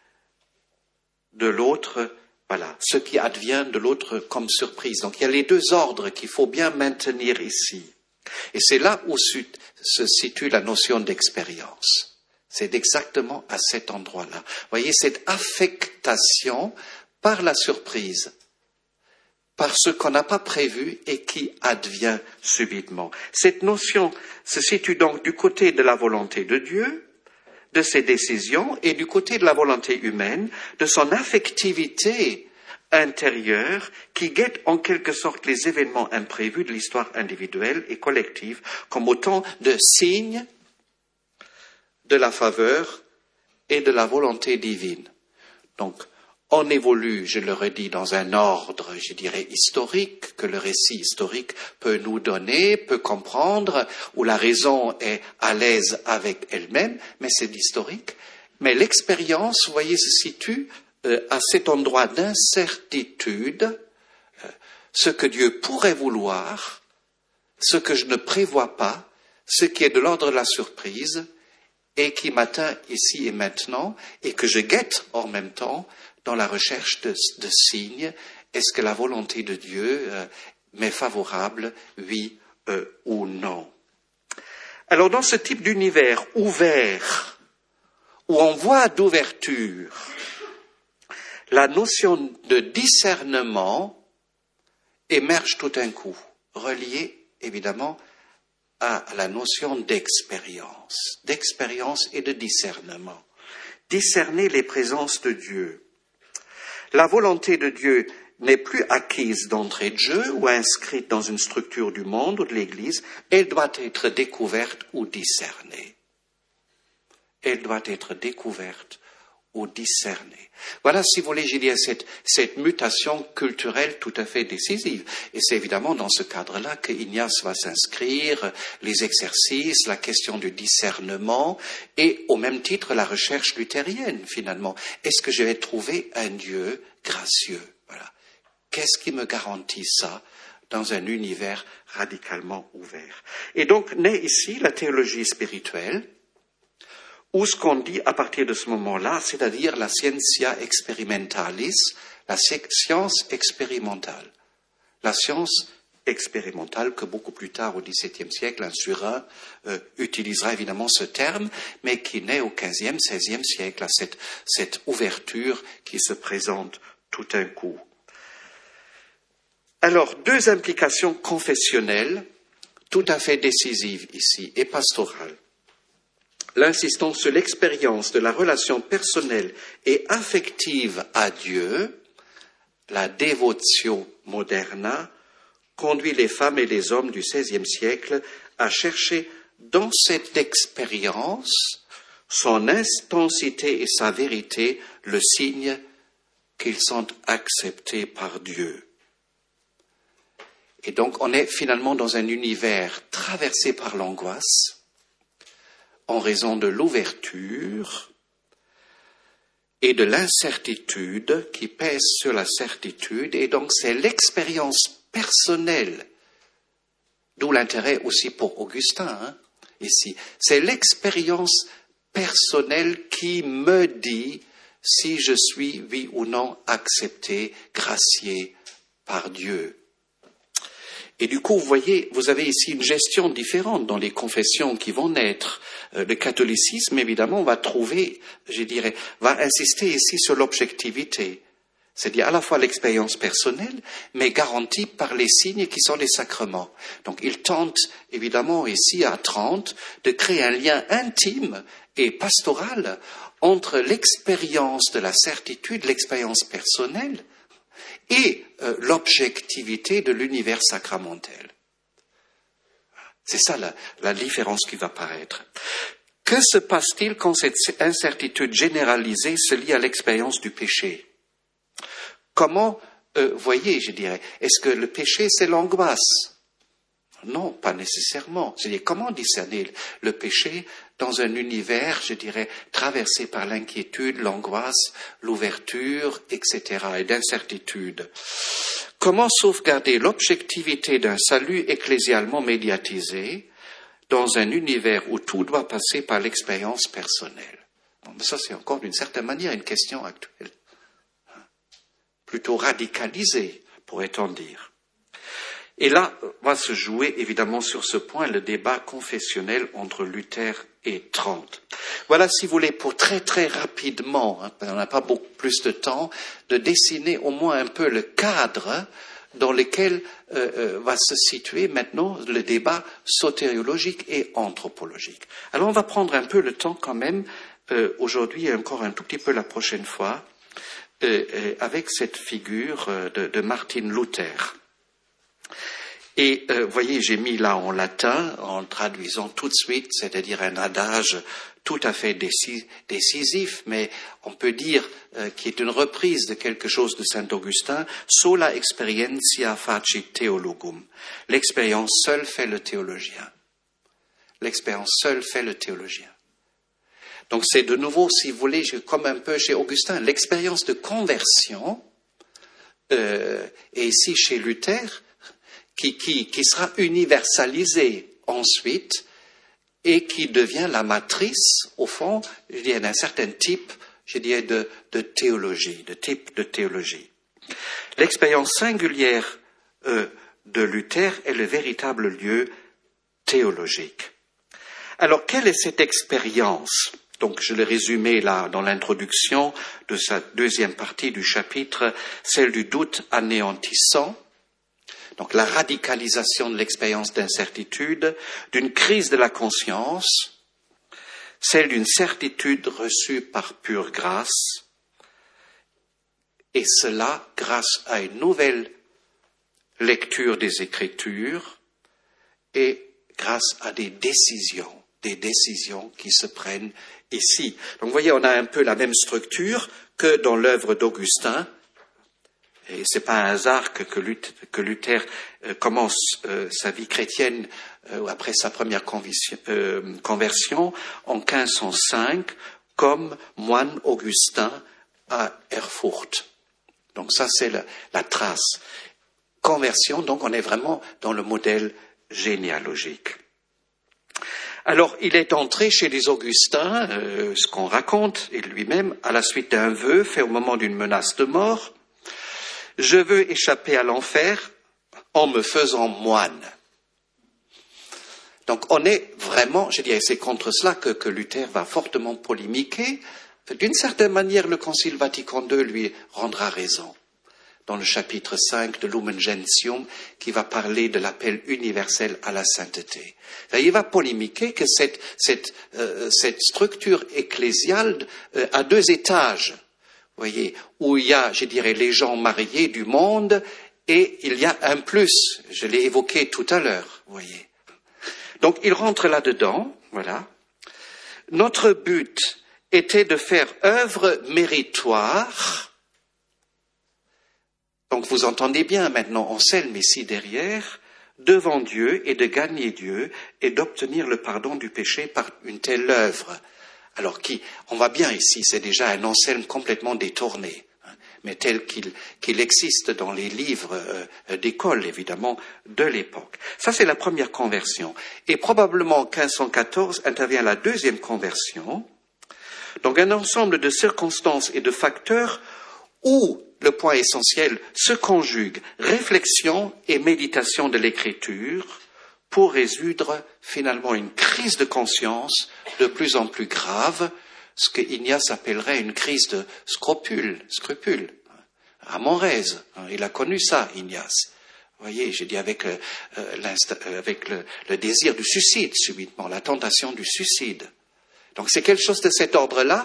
de l'autre, voilà, ce qui advient de l'autre comme surprise. Donc il y a les deux ordres qu'il faut bien maintenir ici. Et c'est là où se situe la notion d'expérience. C'est exactement à cet endroit-là. Vous voyez, cette affectation par la surprise, par ce qu'on n'a pas prévu et qui advient subitement. Cette notion se situe donc du côté de la volonté de Dieu, de ses décisions, et du côté de la volonté humaine, de son affectivité intérieure qui guette en quelque sorte les événements imprévus de l'histoire individuelle et collective comme autant de signes de la faveur et de la volonté divine. Donc, on évolue, je le redis, dans un ordre, je dirais, historique, que le récit historique peut nous donner, peut comprendre, où la raison est à l'aise avec elle-même, mais c'est historique. Mais l'expérience, vous voyez, se situe euh, à cet endroit d'incertitude, euh, ce que Dieu pourrait vouloir, ce que je ne prévois pas, ce qui est de l'ordre de la surprise, et qui m'atteint ici et maintenant, et que je guette en même temps dans la recherche de, de signes. Est-ce que la volonté de Dieu euh, m'est favorable, oui euh, ou non? Alors dans ce type d'univers ouvert, où on voit d'ouverture, la notion de discernement émerge tout d'un coup, reliée évidemment à la notion d'expérience, d'expérience et de discernement. Discerner les présences de Dieu. La volonté de Dieu n'est plus acquise d'entrée de jeu ou inscrite dans une structure du monde ou de l'Église, elle doit être découverte ou discernée. Elle doit être découverte ou discernée. Voilà, si vous voulez, je dirais, cette, cette mutation culturelle tout à fait décisive. Et c'est évidemment dans ce cadre-là que Ignace va s'inscrire, les exercices, la question du discernement, et au même titre la recherche luthérienne, finalement. Est-ce que je vais trouver un Dieu gracieux? Voilà. Qu'est-ce qui me garantit ça dans un univers radicalement ouvert? Et donc naît ici la théologie spirituelle, ou ce qu'on dit à partir de ce moment-là, c'est-à-dire la scientia experimentalis, la science expérimentale. La science expérimentale que beaucoup plus tard, au dix-septième siècle, un Surin euh, utilisera évidemment ce terme, mais qui naît au quinzième, seizième siècle, à cette, cette ouverture qui se présente tout d'un coup. Alors, deux implications confessionnelles tout à fait décisives ici et pastorales. L'insistance sur l'expérience de la relation personnelle et affective à Dieu, la devotio moderna, conduit les femmes et les hommes du seizième siècle à chercher dans cette expérience son intensité et sa vérité, le signe qu'ils sont acceptés par Dieu. Et donc on est finalement dans un univers traversé par l'angoisse, en raison de l'ouverture et de l'incertitude qui pèse sur la certitude, et donc c'est l'expérience personnelle, d'où l'intérêt aussi pour Augustin, hein, ici, c'est l'expérience personnelle qui me dit si je suis, oui ou non, accepté, gracié par Dieu. Et du coup, vous voyez, vous avez ici une gestion différente dans les confessions qui vont naître. Euh, le catholicisme, évidemment, va trouver, je dirais, va insister ici sur l'objectivité. C'est-à-dire à la fois l'expérience personnelle, mais garantie par les signes qui sont les sacrements. Donc il tente, évidemment, ici à Trente, de créer un lien intime et pastoral entre l'expérience de la certitude, l'expérience personnelle, et euh, l'objectivité de l'univers sacramentel. C'est ça la, la différence qui va paraître. Que se passe-t-il quand cette incertitude généralisée se lie à l'expérience du péché? Comment, euh, voyez, je dirais, est-ce que le péché c'est l'angoisse? Non, pas nécessairement. C'est-à-dire, comment discerner le péché dans un univers, je dirais, traversé par l'inquiétude, l'angoisse, l'ouverture, et cetera, et d'incertitude? Comment sauvegarder l'objectivité d'un salut ecclésialement médiatisé dans un univers où tout doit passer par l'expérience personnelle? Bon, mais ça, c'est encore d'une certaine manière une question actuelle. Plutôt radicalisée, pourrait-on dire. Et là, va se jouer évidemment sur ce point le débat confessionnel entre Luther et Trent. Voilà, si vous voulez, pour très très rapidement, hein, on n'a pas beaucoup plus de temps, de dessiner au moins un peu le cadre dans lequel euh, euh, va se situer maintenant le débat sotériologique et anthropologique. Alors on va prendre un peu le temps quand même, euh, aujourd'hui et encore un tout petit peu la prochaine fois, euh, euh, avec cette figure euh, de, de Martin Luther. Et euh, voyez, j'ai mis là en latin, en traduisant tout de suite, c'est-à-dire un adage tout à fait décisif, mais on peut dire euh, qui est une reprise de quelque chose de saint Augustin, sola experientia facit theologum. L'expérience seule fait le théologien. L'expérience seule fait le théologien. Donc c'est de nouveau, si vous voulez, comme un peu chez Augustin, l'expérience de conversion, euh, et ici chez Luther, Qui, qui, qui sera universalisée ensuite et qui devient la matrice, au fond, je dirais, d'un certain type, je dirais, de, de théologie, de type de théologie. L'expérience singulière euh, de Luther est le véritable lieu théologique. Alors, quelle est cette expérience? Donc, je l'ai résumé là dans l'introduction de sa deuxième partie du chapitre, celle du doute anéantissant. Donc la radicalisation de l'expérience d'incertitude, d'une crise de la conscience, celle d'une certitude reçue par pure grâce, et cela grâce à une nouvelle lecture des Écritures et grâce à des décisions, des décisions qui se prennent ici. Donc vous voyez, on a un peu la même structure que dans l'œuvre d'Augustin. Et c'est pas un hasard que, que Luther, que Luther euh, commence euh, sa vie chrétienne euh, après sa première conviction, euh, conversion en quinze cent cinq comme moine augustin à Erfurt. Donc ça c'est la, la trace. Conversion, donc on est vraiment dans le modèle généalogique. Alors il est entré chez les Augustins, euh, ce qu'on raconte, et lui-même, à la suite d'un vœu fait au moment d'une menace de mort. Je veux échapper à l'enfer en me faisant moine. Donc on est vraiment, je dirais, c'est contre cela que, que Luther va fortement polémiquer. D'une certaine manière, le Concile Vatican deux lui rendra raison. Dans le chapitre cinq de Lumen Gentium, qui va parler de l'appel universel à la sainteté. Il va polémiquer que cette, cette, euh, cette structure ecclésiale euh, a deux étages. Voyez, où il y a, je dirais, les gens mariés du monde, et il y a un plus, je l'ai évoqué tout à l'heure, voyez. Donc, il rentre là-dedans, voilà. Notre but était de faire œuvre méritoire. Donc, vous entendez bien, maintenant, on scelle ici derrière, devant Dieu, et de gagner Dieu, et d'obtenir le pardon du péché par une telle œuvre. Alors, qui, on voit bien ici, c'est déjà un enseignement complètement détourné, hein, mais tel qu'il, qu'il existe dans les livres euh, d'école, évidemment, de l'époque. Ça, c'est la première conversion. Et probablement, en quinze cent quatorze, intervient la deuxième conversion. Donc, un ensemble de circonstances et de facteurs où le point essentiel se conjugue réflexion et méditation de l'écriture, pour résoudre finalement une crise de conscience de plus en plus grave, ce que Ignace appellerait une crise de scrupule, scrupule. À Monrèze, il a connu ça, Ignace. Vous voyez, j'ai dit avec, le, euh, avec le, le désir du suicide, subitement, la tentation du suicide. Donc c'est quelque chose de cet ordre-là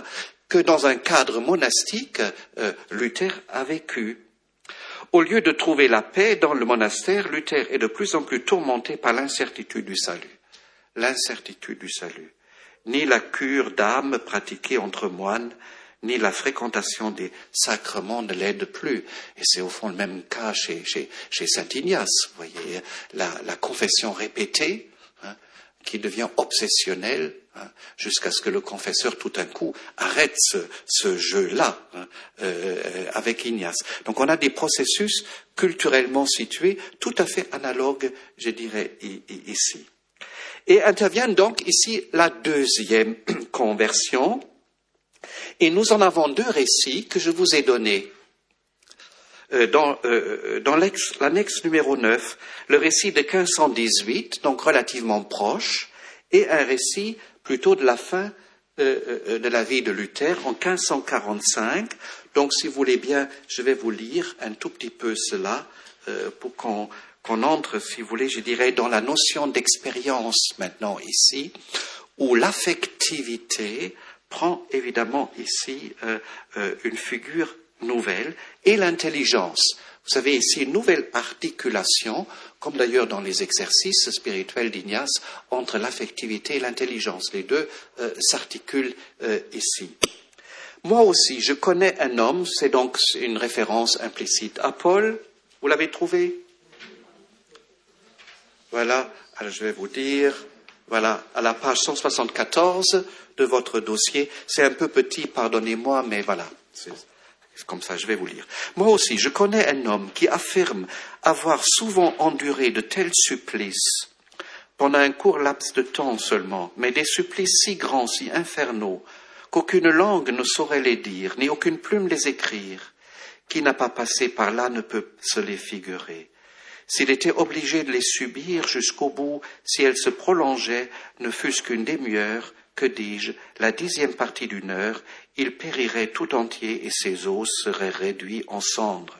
que dans un cadre monastique, euh, Luther a vécu. Au lieu de trouver la paix dans le monastère, Luther est de plus en plus tourmenté par l'incertitude du salut. L'incertitude du salut. Ni la cure d'âme pratiquée entre moines, ni la fréquentation des sacrements ne l'aident plus. Et c'est au fond le même cas chez, chez, chez saint Ignace. Vous voyez, la, la confession répétée, hein, qui devient obsessionnelle, hein, jusqu'à ce que le confesseur tout d'un coup arrête ce, ce jeu-là, hein, euh, avec Ignace. Donc on a des processus culturellement situés tout à fait analogues, je dirais, ici. Et intervient donc ici la deuxième conversion. Et nous en avons deux récits que je vous ai donnés. Euh, dans euh, dans l'annexe numéro neuf, le récit de quinze cent dix-huit, donc relativement proche, et un récit plutôt de la fin euh, euh, de la vie de Luther en quinze cent quarante-cinq. Donc, si vous voulez bien, je vais vous lire un tout petit peu cela euh, pour qu'on qu'on entre, si vous voulez, je dirais, dans la notion d'expérience maintenant ici, où l'affectivité prend évidemment ici euh, euh, une figure nouvelle, et l'intelligence. Vous savez ici une nouvelle articulation, comme d'ailleurs dans les exercices spirituels d'Ignace, entre l'affectivité et l'intelligence. Les deux euh, s'articulent euh, ici. Moi aussi, je connais un homme, c'est donc une référence implicite à Paul. Vous l'avez trouvé? Voilà, alors je vais vous dire, voilà, à la page cent soixante-quatorze de votre dossier. C'est un peu petit, pardonnez-moi, mais voilà, c'est comme ça, je vais vous lire. Moi aussi, je connais un homme qui affirme avoir souvent enduré de tels supplices, pendant un court laps de temps seulement, mais des supplices si grands, si infernaux, qu'aucune langue ne saurait les dire, ni aucune plume les écrire. Qui n'a pas passé par là ne peut se les figurer. S'il était obligé de les subir jusqu'au bout, si elles se prolongeaient, ne fût-ce qu'une demi-heure, que dis-je, la dixième partie d'une heure, il périrait tout entier et ses os seraient réduits en cendres.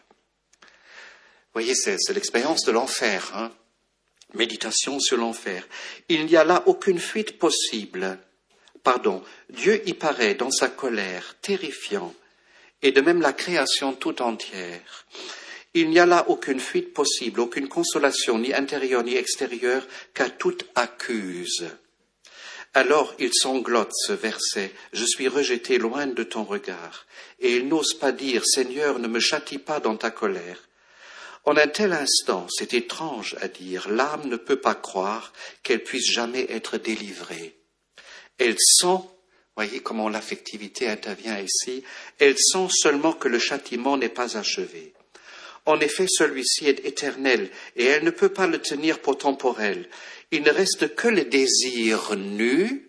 Vous voyez, c'est, c'est l'expérience de l'enfer, hein. Méditation sur l'enfer. Il n'y a là aucune fuite possible. Pardon, Dieu y paraît dans sa colère, terrifiant, et de même la création tout entière. Il n'y a là aucune fuite possible, aucune consolation, ni intérieure ni extérieure, qu'à tout accuse. Alors il sanglote ce verset, « Je suis rejeté loin de ton regard », et il n'ose pas dire, « Seigneur, ne me châtie pas dans ta colère ». En un tel instant, c'est étrange à dire, l'âme ne peut pas croire qu'elle puisse jamais être délivrée. Elle sent, voyez comment l'affectivité intervient ici, elle sent seulement que le châtiment n'est pas achevé. En effet, celui-ci est éternel, et elle ne peut pas le tenir pour temporel. Il ne reste que le désir nu,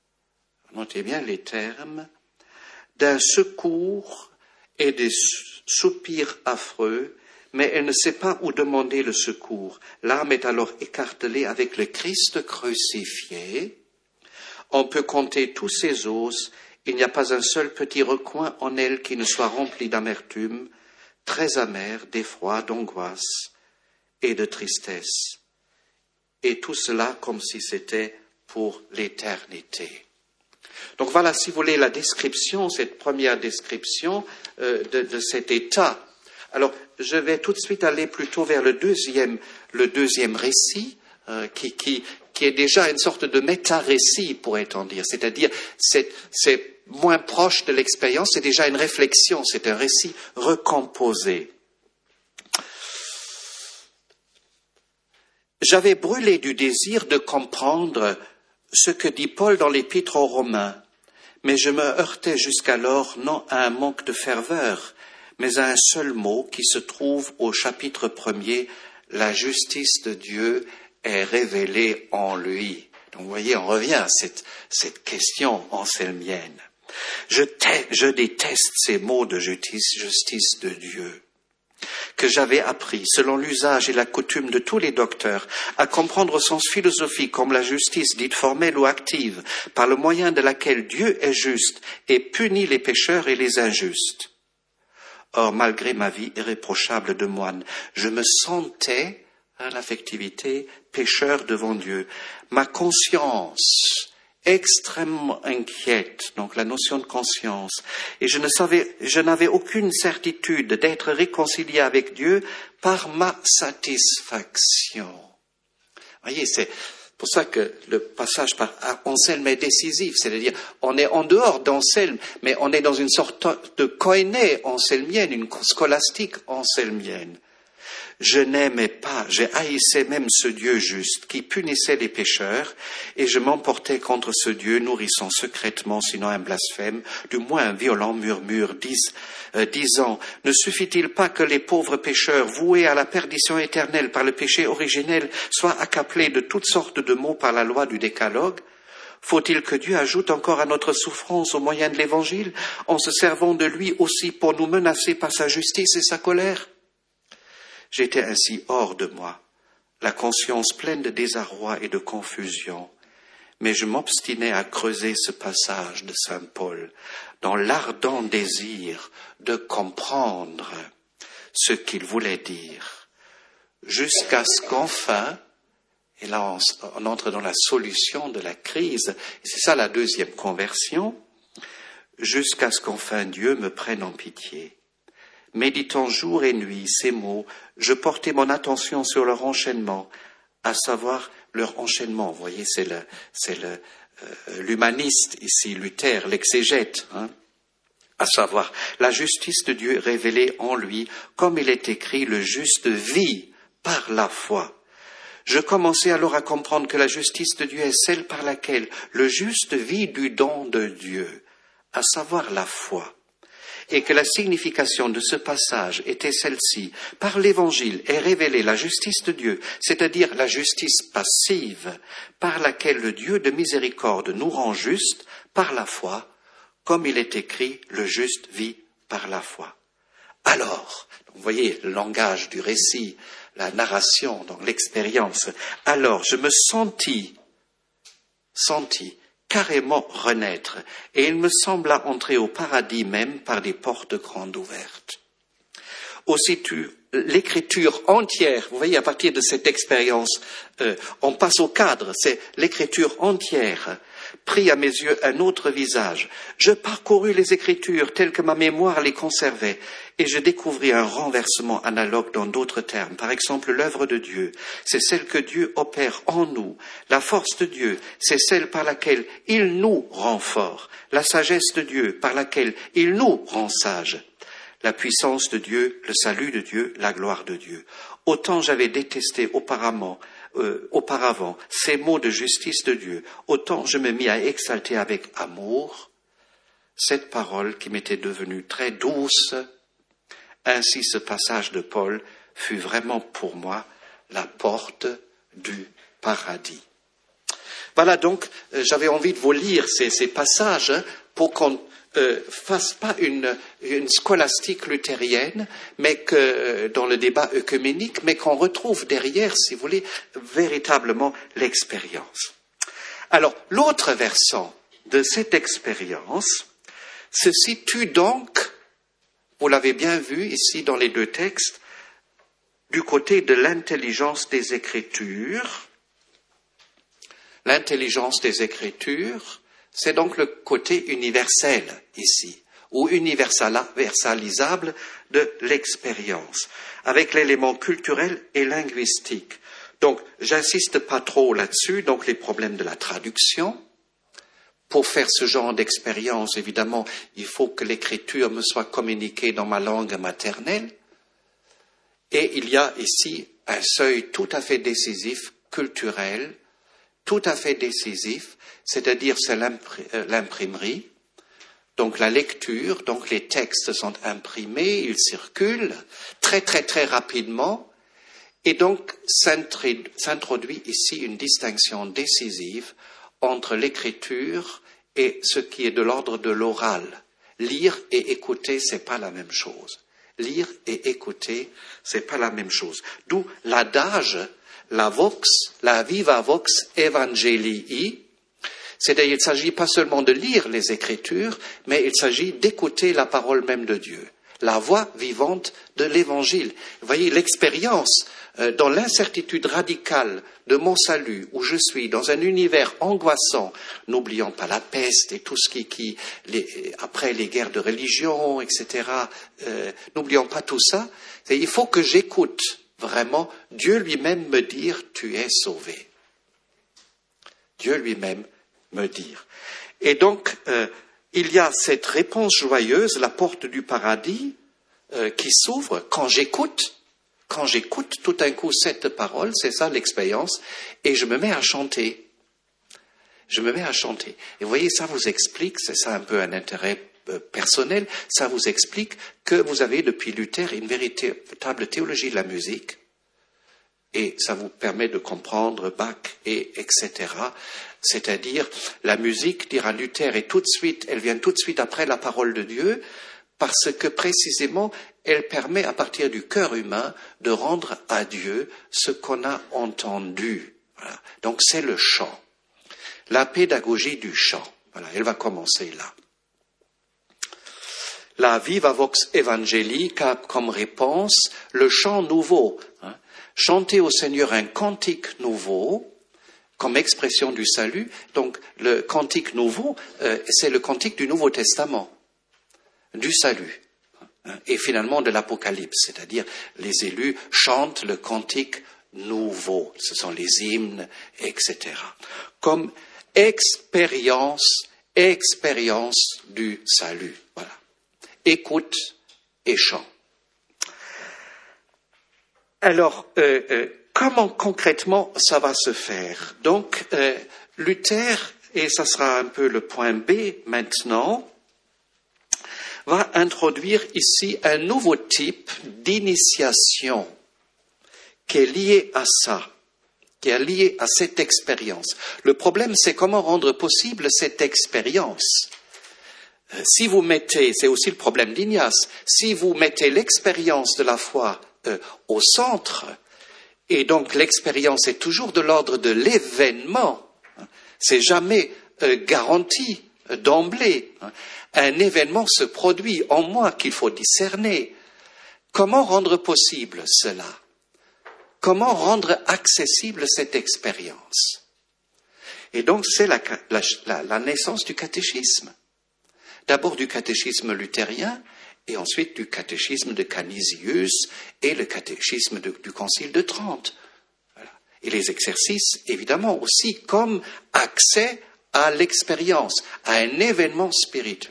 notez bien les termes, d'un secours et des soupirs affreux, mais elle ne sait pas où demander le secours. L'âme est alors écartelée avec le Christ crucifié. On peut compter tous ses os, il n'y a pas un seul petit recoin en elle qui ne soit rempli d'amertume, très amer, d'effroi, d'angoisse et de tristesse. Et tout cela comme si c'était pour l'éternité. Donc voilà, si vous voulez, la description, cette première description euh, de, de cet état. Alors, je vais tout de suite aller plutôt vers le deuxième, le deuxième récit, euh, qui, qui, qui est déjà une sorte de méta-récit, pourrait-on dire. C'est-à-dire, c'est, c'est moins proche de l'expérience, c'est déjà une réflexion, c'est un récit recomposé. J'avais brûlé du désir de comprendre ce que dit Paul dans l'Épître aux Romains, mais je me heurtais jusqu'alors non à un manque de ferveur, mais à un seul mot qui se trouve au chapitre premier, la justice de Dieu est révélée en lui. Donc vous voyez, on revient à cette, cette question anselmienne. Je, je déteste ces mots de justice, justice de Dieu, que j'avais appris, selon l'usage et la coutume de tous les docteurs, à comprendre au sens philosophique comme la justice dite formelle ou active, par le moyen de laquelle Dieu est juste et punit les pécheurs et les injustes. Or, malgré ma vie irréprochable de moine, je me sentais, à l'affectivité, pécheur devant Dieu. Ma conscience extrêmement inquiète, donc la notion de conscience, et je ne savais, je n'avais aucune certitude d'être réconcilié avec Dieu par ma satisfaction. Vous voyez, c'est pour ça que le passage par Anselme est décisif, c'est-à-dire on est en dehors d'Anselme, mais on est dans une sorte de koiné anselmienne, une scolastique anselmienne. Je n'aimais pas, je haïssais même ce Dieu juste qui punissait les pécheurs, et je m'emportais contre ce Dieu, nourrissant secrètement, sinon un blasphème, du moins un violent murmure, dis, euh, disant, ne suffit-il pas que les pauvres pécheurs, voués à la perdition éternelle par le péché originel, soient accablés de toutes sortes de maux par la loi du décalogue? Faut-il que Dieu ajoute encore à notre souffrance au moyen de l'Évangile, en se servant de lui aussi pour nous menacer par sa justice et sa colère? J'étais ainsi hors de moi, la conscience pleine de désarroi et de confusion, mais je m'obstinais à creuser ce passage de saint Paul dans l'ardent désir de comprendre ce qu'il voulait dire, jusqu'à ce qu'enfin, et là on, on entre dans la solution de la crise, et c'est ça la deuxième conversion, jusqu'à ce qu'enfin Dieu me prenne en pitié. Méditant jour et nuit ces mots, je portais mon attention sur leur enchaînement, à savoir leur enchaînement. Vous voyez, c'est, le, c'est le, euh, l'humaniste ici, Luther, l'exégète, hein, à savoir la justice de Dieu révélée en lui, comme il est écrit, le juste vit par la foi. Je commençais alors à comprendre que la justice de Dieu est celle par laquelle le juste vit du don de Dieu, à savoir la foi. Et que la signification de ce passage était celle-ci. Par l'Évangile est révélée la justice de Dieu, c'est-à-dire la justice passive, par laquelle le Dieu de miséricorde nous rend justes par la foi, comme il est écrit, le juste vit par la foi. Alors, vous voyez le langage du récit, la narration, donc l'expérience. Alors, je me sentis, sentis, carrément renaître, et il me sembla entrer au paradis même par des portes grandes ouvertes. Aussitôt, l'écriture entière, vous voyez, à partir de cette expérience, euh, on passe au cadre, c'est l'écriture entière, prit à mes yeux un autre visage. Je parcourus les Écritures telles que ma mémoire les conservait, et je découvris un renversement analogue dans d'autres termes. Par exemple, l'œuvre de Dieu, c'est celle que Dieu opère en nous. La force de Dieu, c'est celle par laquelle il nous rend forts. La sagesse de Dieu, par laquelle il nous rend sages. La puissance de Dieu, le salut de Dieu, la gloire de Dieu. Autant j'avais détesté auparavant, euh, auparavant ces mots de justice de Dieu, autant je me mis à exalter avec amour cette parole qui m'était devenue très douce. Ainsi, ce passage de Paul fut vraiment pour moi la porte du paradis. Voilà donc, euh, j'avais envie de vous lire ces, ces passages hein, pour qu'on Euh, fasse pas une, une scolastique luthérienne, mais que euh, dans le débat œcuménique, mais qu'on retrouve derrière, si vous voulez, véritablement l'expérience. Alors, l'autre versant de cette expérience se situe donc, vous l'avez bien vu ici dans les deux textes, du côté de l'intelligence des Écritures. L'intelligence des Écritures, c'est donc le côté universel ici, ou universalisable de l'expérience, avec l'élément culturel et linguistique. Donc, j'insiste pas trop là-dessus, donc les problèmes de la traduction. Pour faire ce genre d'expérience, évidemment, il faut que l'écriture me soit communiquée dans ma langue maternelle. Et il y a ici un seuil tout à fait décisif, culturel, tout à fait décisif, c'est-à-dire c'est l'imprimerie, donc la lecture, donc les textes sont imprimés, ils circulent très très très rapidement, et donc s'introduit ici une distinction décisive entre l'écriture et ce qui est de l'ordre de l'oral. Lire et écouter, c'est pas la même chose. Lire et écouter, c'est pas la même chose. D'où l'adage, la vox, la viva vox evangelii, c'est-à-dire il ne s'agit pas seulement de lire les Écritures, mais il s'agit d'écouter la parole même de Dieu. la voix vivante de l'Évangile. Vous voyez, l'expérience euh, dans l'incertitude radicale de mon salut, où je suis dans un univers angoissant, n'oublions pas la peste et tout ce qui, qui les, après les guerres de religion, et cetera, euh, n'oublions pas tout ça. Il faut que j'écoute vraiment Dieu lui-même me dire « tu es sauvé ». Dieu lui-même me dire. Et donc, euh, il y a cette réponse joyeuse, la porte du paradis, euh, qui s'ouvre quand j'écoute. Quand j'écoute tout d'un coup cette parole, c'est ça l'expérience, et je me mets à chanter. Je me mets à chanter. Et vous voyez, ça vous explique, c'est ça un peu un intérêt euh, personnel, ça vous explique que vous avez depuis Luther une véritable théologie de la musique, et ça vous permet de comprendre Bach, et etc. C'est-à-dire, la musique, dira Luther, et tout de suite, elle vient tout de suite après la parole de Dieu, parce que précisément, elle permet à partir du cœur humain de rendre à Dieu ce qu'on a entendu. Voilà. Donc c'est le chant, la pédagogie du chant. Voilà, elle va commencer là. La Viva Vox Evangelii a comme réponse le chant nouveau. Hein. Chanter au Seigneur un cantique nouveau, comme expression du salut. Donc le cantique nouveau, euh, c'est le cantique du Nouveau Testament, du salut. Et finalement de l'Apocalypse, c'est-à-dire les élus chantent le cantique nouveau, ce sont les hymnes, et cetera. Comme expérience, expérience du salut. Voilà. Écoute et chant. Alors, euh, euh, comment concrètement ça va se faire? Donc, euh, Luther, et ça sera un peu le point B maintenant, va introduire ici un nouveau type d'initiation qui est lié à ça, qui est lié à cette expérience. Le problème, c'est comment rendre possible cette expérience. Si vous mettez, c'est aussi le problème d'Ignace, si vous mettez l'expérience de la foi euh, au centre, et donc l'expérience est toujours de l'ordre de l'événement, c'est jamais euh, garanti euh, d'emblée. Un événement se produit en moi qu'il faut discerner. Comment rendre possible cela? Comment rendre accessible cette expérience? Et donc c'est la, la, la naissance du catéchisme. D'abord du catéchisme luthérien et ensuite du catéchisme de Canisius et le catéchisme de, du Concile de Trente. Voilà. Et les exercices, évidemment, aussi comme accès à l'expérience, à un événement spirituel.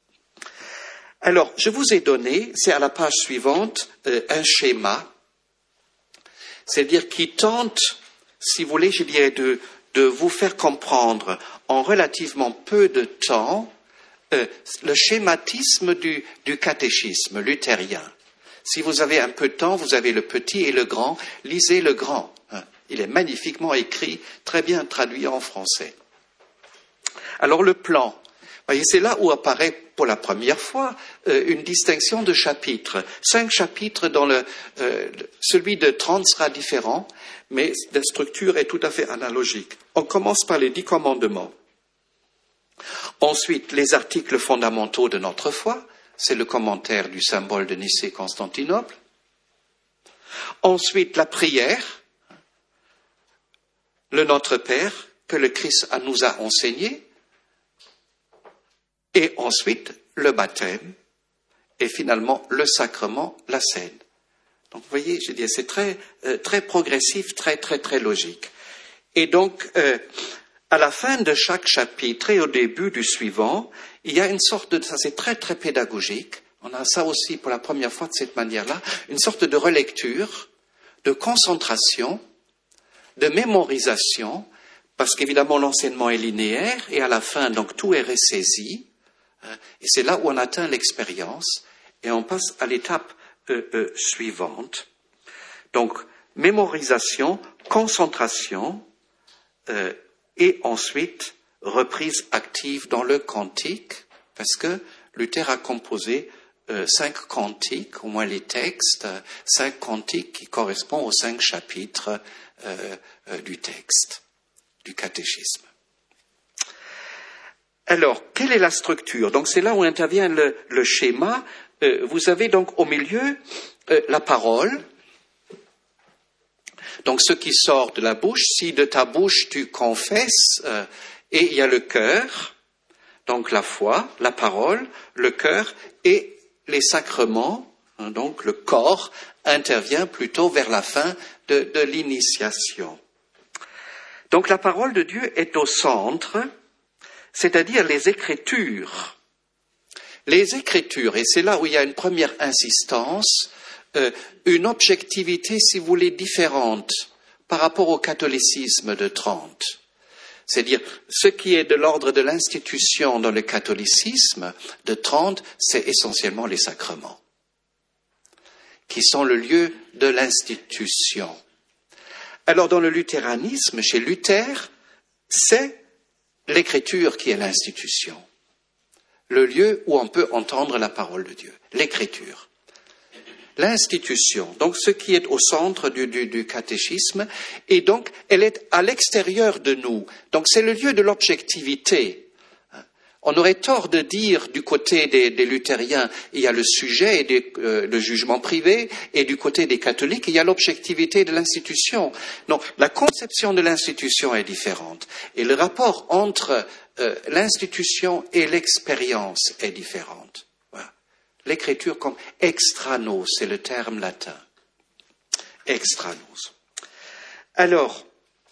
Alors, je vous ai donné, c'est à la page suivante, euh, un schéma, c'est-à-dire qui tente, si vous voulez, je dirais, de, de vous faire comprendre en relativement peu de temps euh, le schématisme du, du catéchisme luthérien. Si vous avez un peu de temps, vous avez le petit et le grand, lisez le grand. Hein. Il est magnifiquement écrit, très bien traduit en français. Alors le plan, voyez, c'est là où apparaît pour la première fois euh, une distinction de chapitres. Cinq chapitres dans le euh, celui de Trente sera différent, mais la structure est tout à fait analogique. On commence par les dix commandements. Ensuite, les articles fondamentaux de notre foi, c'est le commentaire du symbole de Nicée-Constantinople. Ensuite, la prière, le Notre Père que le Christ nous a enseigné. Et ensuite, le baptême, et finalement, le sacrement, la scène. Donc, vous voyez, je dis, c'est très, euh, très progressif, très, très, très logique. Et donc, euh, à la fin de chaque chapitre et au début du suivant, il y a une sorte de, ça c'est très, très pédagogique, on a ça aussi pour la première fois de cette manière-là, une sorte de relecture, de concentration, de mémorisation, parce qu'évidemment, l'enseignement est linéaire, et à la fin, donc, tout est ressaisi. Et c'est là où on atteint l'expérience et on passe à l'étape euh, euh, suivante. Donc, mémorisation, concentration euh, et ensuite reprise active dans le cantique, parce que Luther a composé euh, cinq cantiques, au moins les textes, cinq cantiques qui correspondent aux cinq chapitres euh, euh, du texte, du catéchisme. Alors, quelle est la structure? Donc, c'est là où intervient le, le schéma. euh, vous avez donc au milieu euh, la parole, donc ce qui sort de la bouche, si de ta bouche tu confesses, euh, et il y a le cœur, donc la foi, la parole, le cœur et les sacrements, hein, donc le corps intervient plutôt vers la fin de, de l'initiation. Donc la parole de Dieu est au centre, c'est-à-dire les Écritures. Les Écritures, et c'est là où il y a une première insistance, euh, une objectivité, si vous voulez, différente par rapport au catholicisme de Trente. C'est-à-dire, ce qui est de l'ordre de l'institution dans le catholicisme de Trente, c'est essentiellement les sacrements, qui sont le lieu de l'institution. Alors, dans le luthéranisme, chez Luther, c'est l'Écriture qui est l'institution, le lieu où on peut entendre la parole de Dieu, l'Écriture. L'institution, donc ce qui est au centre du, du, du catéchisme, et donc elle est à l'extérieur de nous. Donc c'est le lieu de l'objectivité. On aurait tort de dire du côté des, des luthériens, il y a le sujet et des, euh, le jugement privé, et du côté des catholiques, il y a l'objectivité de l'institution. Non, la conception de l'institution est différente, et le rapport entre euh, l'institution et l'expérience est différente. L'écriture comme extranos, c'est le terme latin. Extranos. Alors,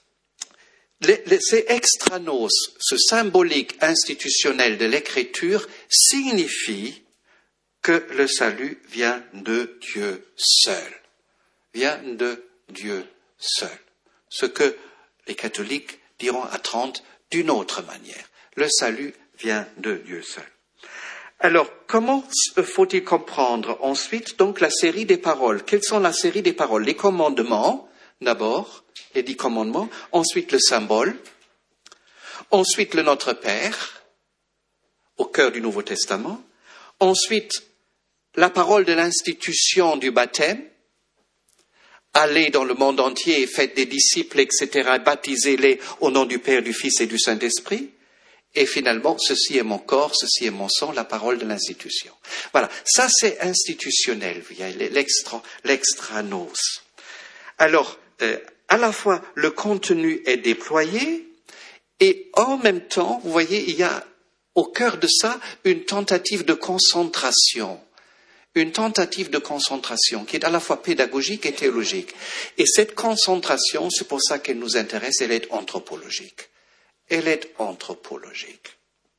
les, les, ces extranos, ce symbolique institutionnel de l'écriture, signifie que le salut vient de Dieu seul. Vient de Dieu seul. Ce que les catholiques diront à Trente d'une autre manière. Le salut vient de Dieu seul. Alors, comment faut-il comprendre ensuite donc la série des paroles? Quelles sont la série des paroles? Les commandements, d'abord, les dix commandements, ensuite le symbole, ensuite le Notre Père, au cœur du Nouveau Testament, ensuite la parole de l'institution du baptême, allez dans le monde entier et faites des disciples, et cetera, baptisez-les au nom du Père, du Fils et du Saint-Esprit. Et finalement, ceci est mon corps, ceci est mon sang, la parole de l'institution. Voilà, ça c'est institutionnel, l'extra, l'extranos. Alors, euh, à la fois le contenu est déployé et en même temps, vous voyez, il y a au cœur de ça une tentative de concentration. Une tentative de concentration qui est à la fois pédagogique et théologique. Et cette concentration, c'est pour ça qu'elle nous intéresse, elle est anthropologique. Elle est anthropologique.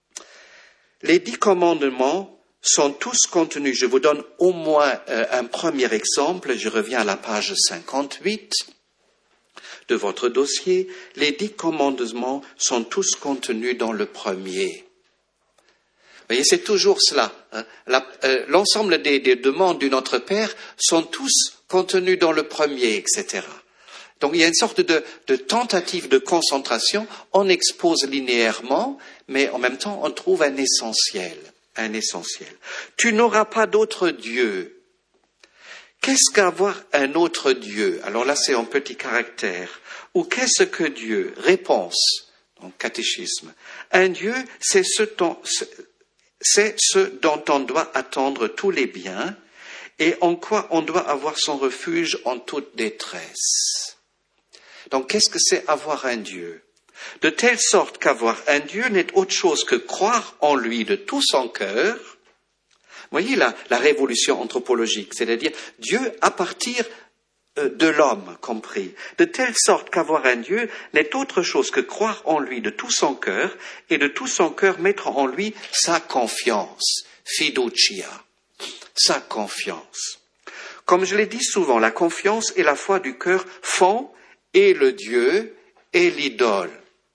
Les dix commandements sont tous contenus. Je vous donne au moins euh, un premier exemple. Je reviens à la page cinquante-huit de votre dossier. Les dix commandements sont tous contenus dans le premier. Vous voyez, c'est toujours cela. Hein. La, euh, l'ensemble des, des demandes du Notre Père sont tous contenus dans le premier, et cetera. Donc il y a une sorte de, de tentative de concentration, on expose linéairement, mais en même temps on trouve un essentiel, un essentiel. Tu n'auras pas d'autre Dieu. Qu'est-ce qu'avoir un autre Dieu? Alors là c'est en petit caractère. Ou qu'est-ce que Dieu? Réponse, donc catéchisme. Un Dieu, c'est ce, dont, c'est ce dont on doit attendre tous les biens et en quoi on doit avoir son refuge en toute détresse. Donc, qu'est-ce que c'est avoir un Dieu? De telle sorte qu'avoir un Dieu n'est autre chose que croire en lui de tout son cœur. Vous voyez la, la révolution anthropologique, c'est-à-dire Dieu à partir de l'homme compris. De telle sorte qu'avoir un Dieu n'est autre chose que croire en lui de tout son cœur et de tout son cœur mettre en lui sa confiance, fiducia, sa confiance. Comme je l'ai dit souvent, la confiance et la foi du cœur font et le Dieu et l'idole.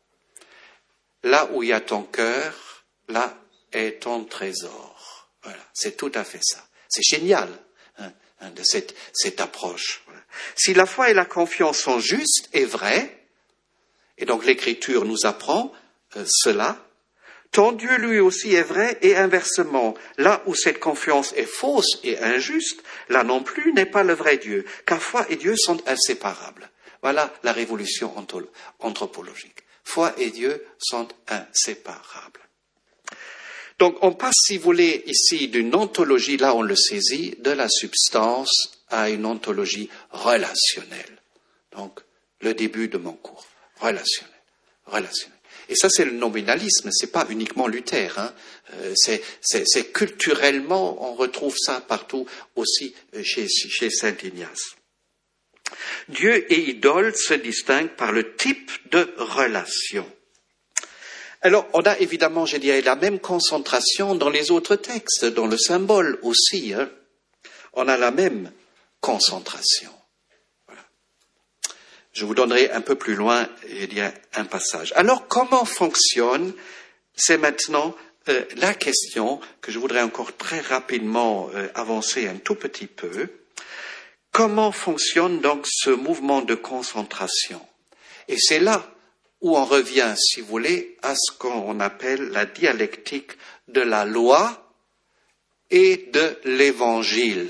Là où il y a ton cœur, là est ton trésor. Voilà, c'est tout à fait ça. C'est génial hein, hein, de cette, cette approche. Voilà. Si la foi et la confiance sont justes et vraies, et donc l'Écriture nous apprend euh, cela, ton Dieu lui aussi est vrai et inversement. Là où cette confiance est fausse et injuste, là non plus n'est pas le vrai Dieu, car foi et Dieu sont inséparables. Voilà la révolution anthropologique. Foi et Dieu sont inséparables. Donc on passe, si vous voulez, ici d'une ontologie, là on le saisit, de la substance à une ontologie relationnelle. Donc le début de mon cours, relationnel, relationnel. Et ça c'est le nominalisme, c'est pas uniquement Luther, hein. euh, c'est, c'est, c'est culturellement, on retrouve ça partout aussi chez, chez Saint Ignace. Dieu et idole se distinguent par le type de relation. Alors, on a évidemment, je dirais, la même concentration dans les autres textes, dans le symbole aussi. Hein. On a la même concentration. Voilà. Je vous donnerai un peu plus loin, je dirais, un passage. Alors, comment fonctionne, c'est maintenant euh, la question que je voudrais encore très rapidement euh, avancer un tout petit peu. Comment fonctionne donc ce mouvement de concentration? Et c'est là où on revient, si vous voulez, à ce qu'on appelle la dialectique de la loi et de l'évangile,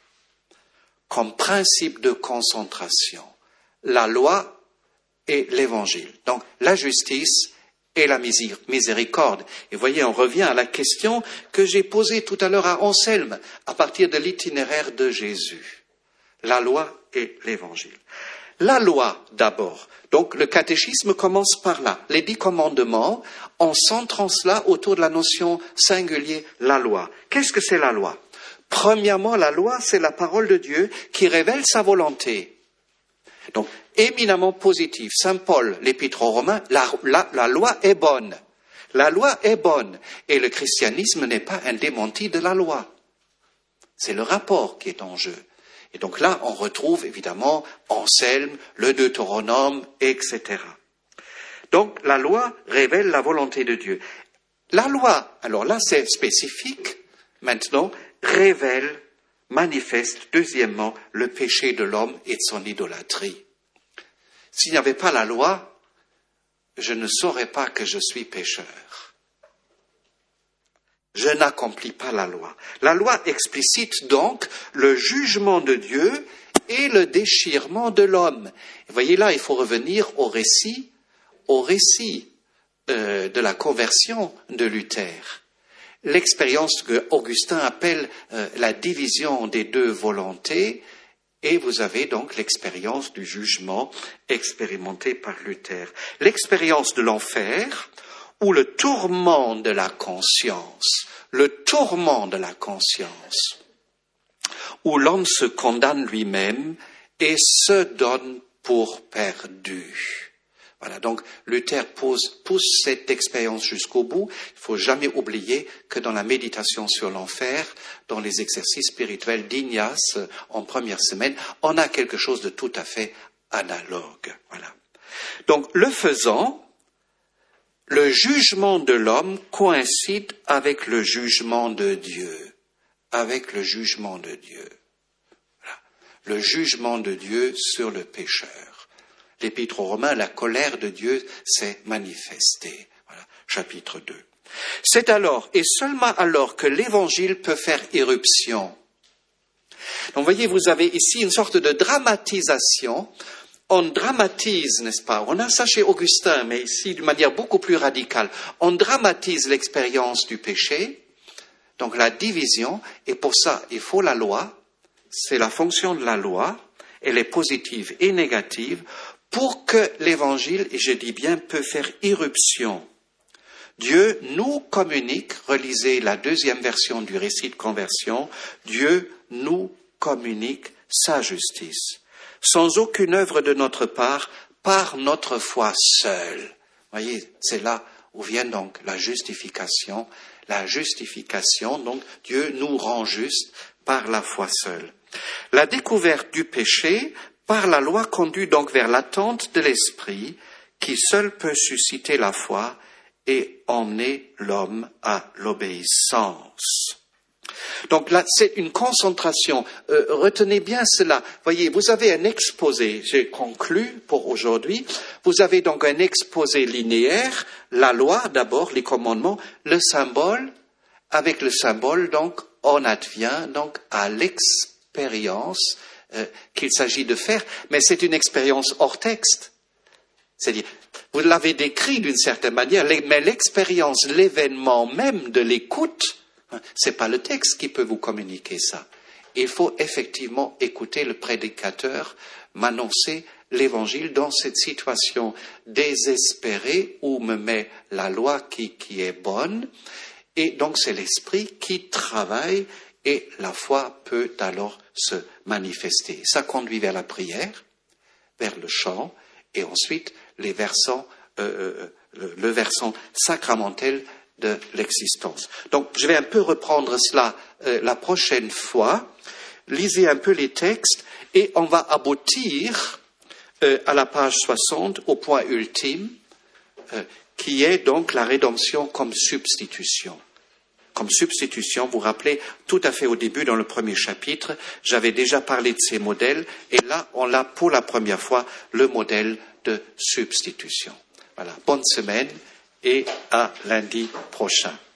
comme principe de concentration. La loi et l'évangile. Donc, la justice et la miséricorde. Et voyez, on revient à la question que j'ai posée tout à l'heure à Anselme, à partir de l'itinéraire de Jésus. La loi et l'évangile. La loi, d'abord. Donc, le catéchisme commence par là. Les dix commandements, en centrant cela autour de la notion singulière, la loi. Qu'est-ce que c'est la loi? Premièrement, la loi, c'est la parole de Dieu qui révèle sa volonté. Donc, éminemment positif. Saint Paul, l'épître aux Romains, la, la, la loi est bonne. La loi est bonne. Et le christianisme n'est pas un démenti de la loi. C'est le rapport qui est en jeu. Et donc là, on retrouve évidemment Anselme, le Deutéronome, et cetera. Donc la loi révèle la volonté de Dieu. La loi, alors là c'est spécifique, maintenant, révèle, manifeste, deuxièmement, le péché de l'homme et de son idolâtrie. S'il n'y avait pas la loi, je ne saurais pas que je suis pécheur. Je n'accomplis pas la loi. La loi explicite donc le jugement de Dieu et le déchirement de l'homme. Vous voyez là, il faut revenir au récit, au récit euh, de la conversion de Luther. L'expérience que Augustin appelle euh, la division des deux volontés, et vous avez donc l'expérience du jugement expérimenté par Luther. L'expérience de l'enfer, ou le tourment de la conscience, le tourment de la conscience, où l'homme se condamne lui-même et se donne pour perdu. Voilà, donc Luther pose, pousse cette expérience jusqu'au bout. Il ne faut jamais oublier que dans la méditation sur l'enfer, dans les exercices spirituels d'Ignace en première semaine, on a quelque chose de tout à fait analogue. Voilà. Donc, le faisant, le jugement de l'homme coïncide avec le jugement de Dieu. Avec le jugement de Dieu. Voilà. Le jugement de Dieu sur le pécheur. L'Épître aux Romains, la colère de Dieu s'est manifestée. Voilà. Chapitre deux. C'est alors, et seulement alors, que l'Évangile peut faire irruption. Donc, vous voyez, vous avez ici une sorte de dramatisation. On dramatise, n'est-ce pas? On a ça chez Augustin, mais ici d'une manière beaucoup plus radicale. On dramatise l'expérience du péché, donc la division, et pour ça, il faut la loi. C'est la fonction de la loi, elle est positive et négative, pour que l'Évangile, et je dis bien, peut faire irruption. Dieu nous communique, relisez la deuxième version du récit de conversion, Dieu nous communique sa justice. Sans aucune œuvre de notre part, par notre foi seule. Voyez, c'est là où vient donc la justification. La justification, donc Dieu nous rend justes par la foi seule. La découverte du péché par la loi conduit donc vers l'attente de l'esprit qui seul peut susciter la foi et emmener l'homme à l'obéissance. Donc là, c'est une concentration. Euh, retenez bien cela. Voyez, vous avez un exposé, j'ai conclu pour aujourd'hui, vous avez donc un exposé linéaire, la loi d'abord, les commandements, le symbole, avec le symbole, donc, on advient donc à l'expérience euh, qu'il s'agit de faire, mais c'est une expérience hors texte. C'est-à-dire, Vous l'avez décrit d'une certaine manière, mais l'expérience, l'événement même de l'écoute, c'est pas le texte qui peut vous communiquer ça. Il faut effectivement écouter le prédicateur m'annoncer l'évangile dans cette situation désespérée où me met la loi qui, qui est bonne. Et donc c'est l'esprit qui travaille et la foi peut alors se manifester. Ça conduit vers la prière, vers le chant et ensuite les versants, euh, le, le versant sacramentel de l'existence. Donc je vais un peu reprendre cela euh, la prochaine fois. Lisez un peu les textes et on va aboutir euh, à la page soixante au point ultime euh, qui est donc la rédemption comme substitution. Comme substitution, vous vous rappelez, tout à fait au début, dans le premier chapitre, j'avais déjà parlé de ces modèles, et là, on a pour la première fois le modèle de substitution. Voilà, bonne semaine et à lundi prochain.